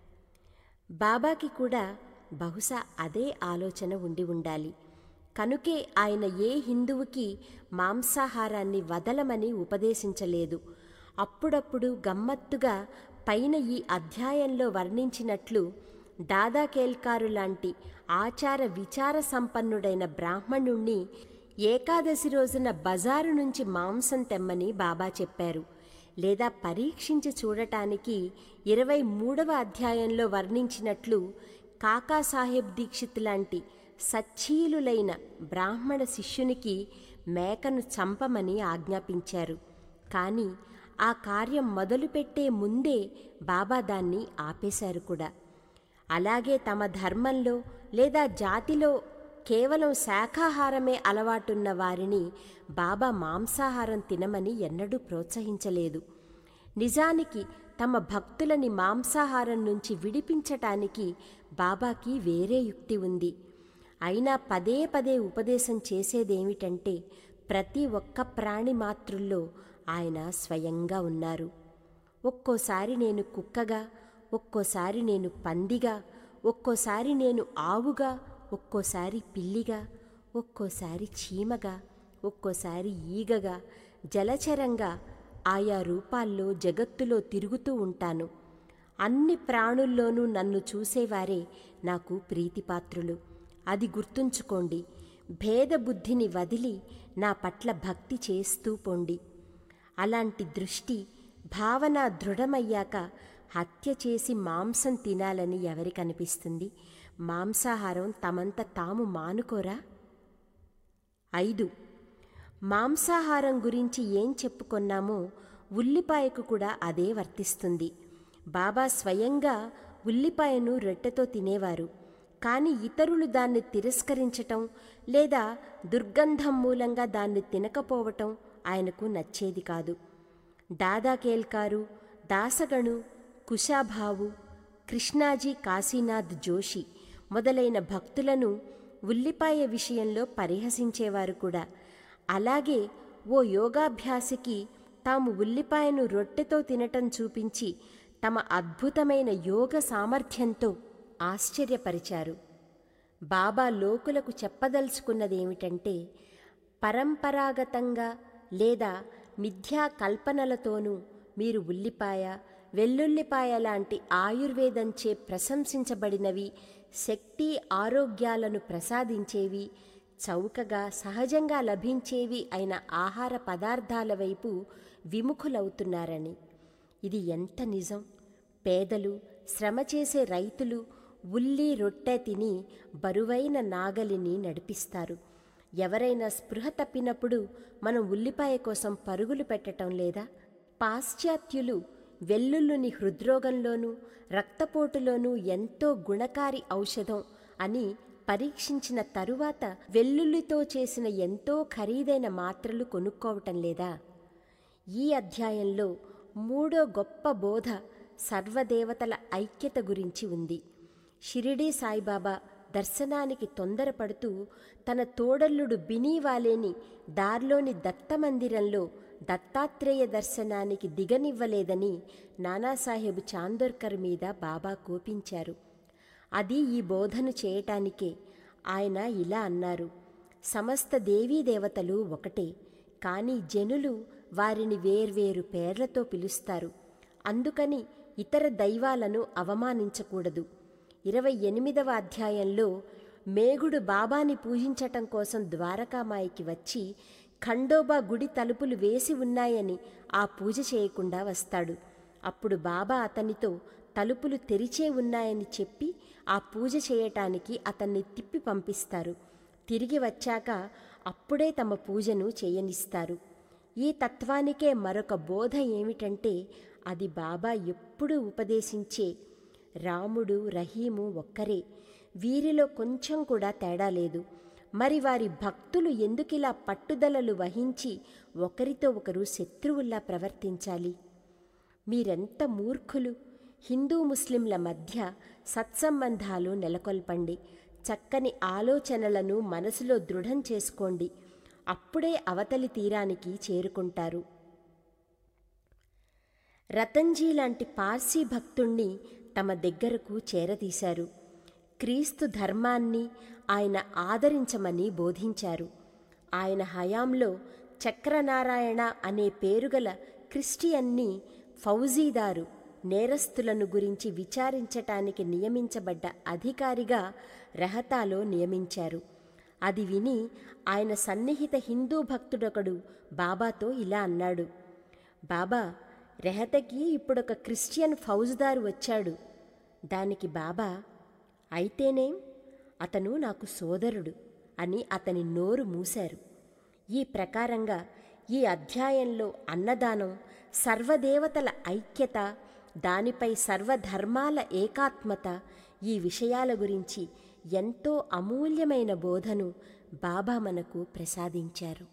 S1: బాబాకి కూడా బహుశా అదే ఆలోచన ఉండి ఉండాలి. కనుకే ఆయన ఏ హిందువుకి మాంసాహారాన్ని వదలమని ఉపదేశించలేదు. అప్పుడప్పుడు గమ్మత్తుగా పైన ఈ అధ్యాయంలో వర్ణించినట్లు దాదా కేల్కారు లాంటి ఆచార విచార సంపన్నుడైన బ్రాహ్మణుణ్ణి ఏకాదశి రోజున బజారు నుంచి మాంసం తెమ్మని బాబా చెప్పారు. లేదా పరీక్షించి చూడటానికి 23వ అధ్యాయంలో వర్ణించినట్లు కాకాసాహెబ్ దీక్షిత్ లాంటి సచ్చీలులైన బ్రాహ్మణ శిష్యునికి మేకను చంపమని ఆజ్ఞాపించారు. కానీ ఆ కార్యం మొదలుపెట్టే ముందే బాబా దాన్ని ఆపేశారు కూడా. అలాగే తమ ధర్మంలో లేదా జాతిలో కేవలం శాఖాహారమే అలవాటున్న వారిని బాబా మాంసాహారం తినమని ఎన్నడూ ప్రోత్సహించలేదు. నిజానికి తమ భక్తులని మాంసాహారం నుంచి విడిపించటానికి బాబాకి వేరే యుక్తి ఉంది. అయినా పదే పదే ఉపదేశం చేసేదేమిటంటే ప్రతి ఒక్క ప్రాణి మాతృల్లో ఆయన స్వయంగా ఉన్నారు. ఒక్కోసారి నేను కుక్కగా, ఒక్కోసారి నేను పందిగా, ఒక్కోసారి నేను ఆవుగా, ఒక్కోసారి పిల్లిగా, ఒక్కోసారి చీమగా, ఒక్కోసారి ఈగగా, జలచరంగా ఆయా రూపాల్లో జగత్తులో తిరుగుతూ ఉంటాను. అన్ని ప్రాణుల్లోనూ నన్ను చూసేవారే నాకు ప్రీతిపాత్రులు. అది గుర్తుంచుకోండి. భేదబుద్ధిని వదిలి నా పట్ల భక్తి చేస్తూ పొండి. అలాంటి దృష్టి, భావన దృఢమయ్యాక హత్య చేసి మాంసం తినాలని ఎవరికనిపిస్తుంది? మాంసాహారం తమంత తాము మానుకోరా? 5. మాంసాహారం గురించి ఏం చెప్పుకొన్నామో ఉల్లిపాయకు కూడా అదే వర్తిస్తుంది. బాబా స్వయంగా ఉల్లిపాయను రొట్టెతో తినేవారు. కానీ ఇతరులు దాన్ని తిరస్కరించటం లేదా దుర్గంధం మూలంగా దాన్ని తినకపోవటం ఆయనకు నచ్చేది కాదు. దాదా కేల్కారు, దాసగణు, కుశాభావు, కృష్ణాజీ కాశీనాథ్ జోషి మొదలైన భక్తులను ఉల్లిపాయ విషయంలో పరిహసించేవారు కూడా. అలాగే ఓ యోగాభ్యాసికి తాము ఉల్లిపాయను రొట్టెతో తినటం చూపించి తమ అద్భుతమైన యోగ సామర్థ్యంతో ఆశ్చర్యపరిచారు. బాబా లోకులకు చెప్పదలుచుకున్నదేమిటంటే పరంపరాగతంగా లేదా మిథ్యా కల్పనలతోనూ మీరు ఉల్లిపాయ, వెల్లుల్లిపాయ లాంటి ఆయుర్వేదంచే ప్రశంసించబడినవి, శక్తి ఆరోగ్యాలను ప్రసాదించేవి, చౌకగా సహజంగా లభించేవి అయిన ఆహార పదార్థాల వైపు విముఖులవుతున్నారని. ఇది ఎంత నిజం! పేదలు, శ్రమ చేసే రైతులు, ఉల్లి రొట్టె తిని బరువైన నాగలిని నడిపిస్తారు. ఎవరైనా స్పృహ తప్పినప్పుడు మనం ఉల్లిపాయ కోసం పరుగులు పెట్టటం లేదా? పాశ్చాత్యులు వెల్లుల్లిని హృద్రోగంలోనూ రక్తపోటులోనూ ఎంతో గుణకారి ఔషధం అని పరీక్షించిన తరువాత వెల్లుల్లితో చేసిన ఎంతో ఖరీదైన మాత్రలు కొనుక్కోవటం లేదా? ఈ అధ్యాయంలో మూడో గొప్ప బోధ సర్వదేవతల ఐక్యత గురించి ఉంది. షిరిడీ సాయిబాబా దర్శనానికి తొందరపడుతూ తన తోడల్లుడు బినీవాలేని దార్లోని దత్తమందిరంలో దత్తాత్రేయ దర్శనానికి దిగనివ్వలేదని నానాసాహెబ్ చాందోర్కర్ మీద బాబా కోపించారు. అది ఈ బోధను చేయటానికే. ఆయన ఇలా అన్నారు: సమస్త దేవీదేవతలు ఒకటే, కానీ జనులు వారిని వేర్వేరు పేర్లతో పిలుస్తారు. అందుకని ఇతర దైవాలను అవమానించకూడదు. 28వ అధ్యాయంలో మేఘుడు బాబాని పూజించటం కోసం ద్వారకామాయికి వచ్చి ఖండోబా గుడి తలుపులు వేసి ఉన్నాయని ఆ పూజ చేయకుండా వస్తాడు. అప్పుడు బాబా అతనితో తలుపులు తెరిచే ఉన్నాయని చెప్పి ఆ పూజ చేయటానికి అతన్ని తిప్పి పంపిస్తారు. తిరిగి వచ్చాక అప్పుడే తమ పూజను చేయనిస్తారు. ఈ తత్వానికే మరొక బోధ ఏమిటంటే, అది బాబా ఎప్పుడూ ఉపదేశించే రాముడు రహీము ఒక్కరే, వీరిలో కొంచెం కూడా తేడా లేదు. మరి వారి భక్తులు ఎందుకిలా పట్టుదలలు వహించి ఒకరితో ఒకరు శత్రువుల్లా ప్రవర్తించాలి? మీరెంత మూర్ఖులు! హిందూ ముస్లింల మధ్య సత్సంబంధాలు నెలకొల్పండి. చక్కని ఆలోచనలను మనసులో దృఢం చేసుకోండి. అప్పుడే అవతలి తీరానికి చేరుకుంటారు. రతన్జీ లాంటి పార్సీ భక్తుణ్ణి తమ దగ్గరకు చేరదీశారు. క్రీస్తు ధర్మాన్ని ఆయన ఆదరించమని బోధించారు. ఆయన హయాంలో చక్రనారాయణ అనే పేరుగల క్రిస్టియన్ని ఫౌజీదారు నేరస్తులను గురించి విచారించటానికి నియమించబడ్డ అధికారిగా రెహతాలో నియమించారు. అది విని ఆయన సన్నిహిత హిందూ భక్తుడొకడు బాబాతో ఇలా అన్నాడు: బాబా, రెహతకి ఇప్పుడొక క్రిస్టియన్ ఫౌజ్దారు వచ్చాడు. దానికి బాబా, అయితేనేం, అతను నాకు సోదరుడు అని అతని నోరు మూశారు. ఈ ప్రకారంగా ఈ అధ్యాయంలో అన్నదానం, సర్వదేవతల ఐక్యత, దానిపై సర్వధర్మాల ఏకాత్మత, ఈ విషయాల గురించి ఎంతో అమూల్యమైన బోధను బాబా మనకు ప్రసాదించారు.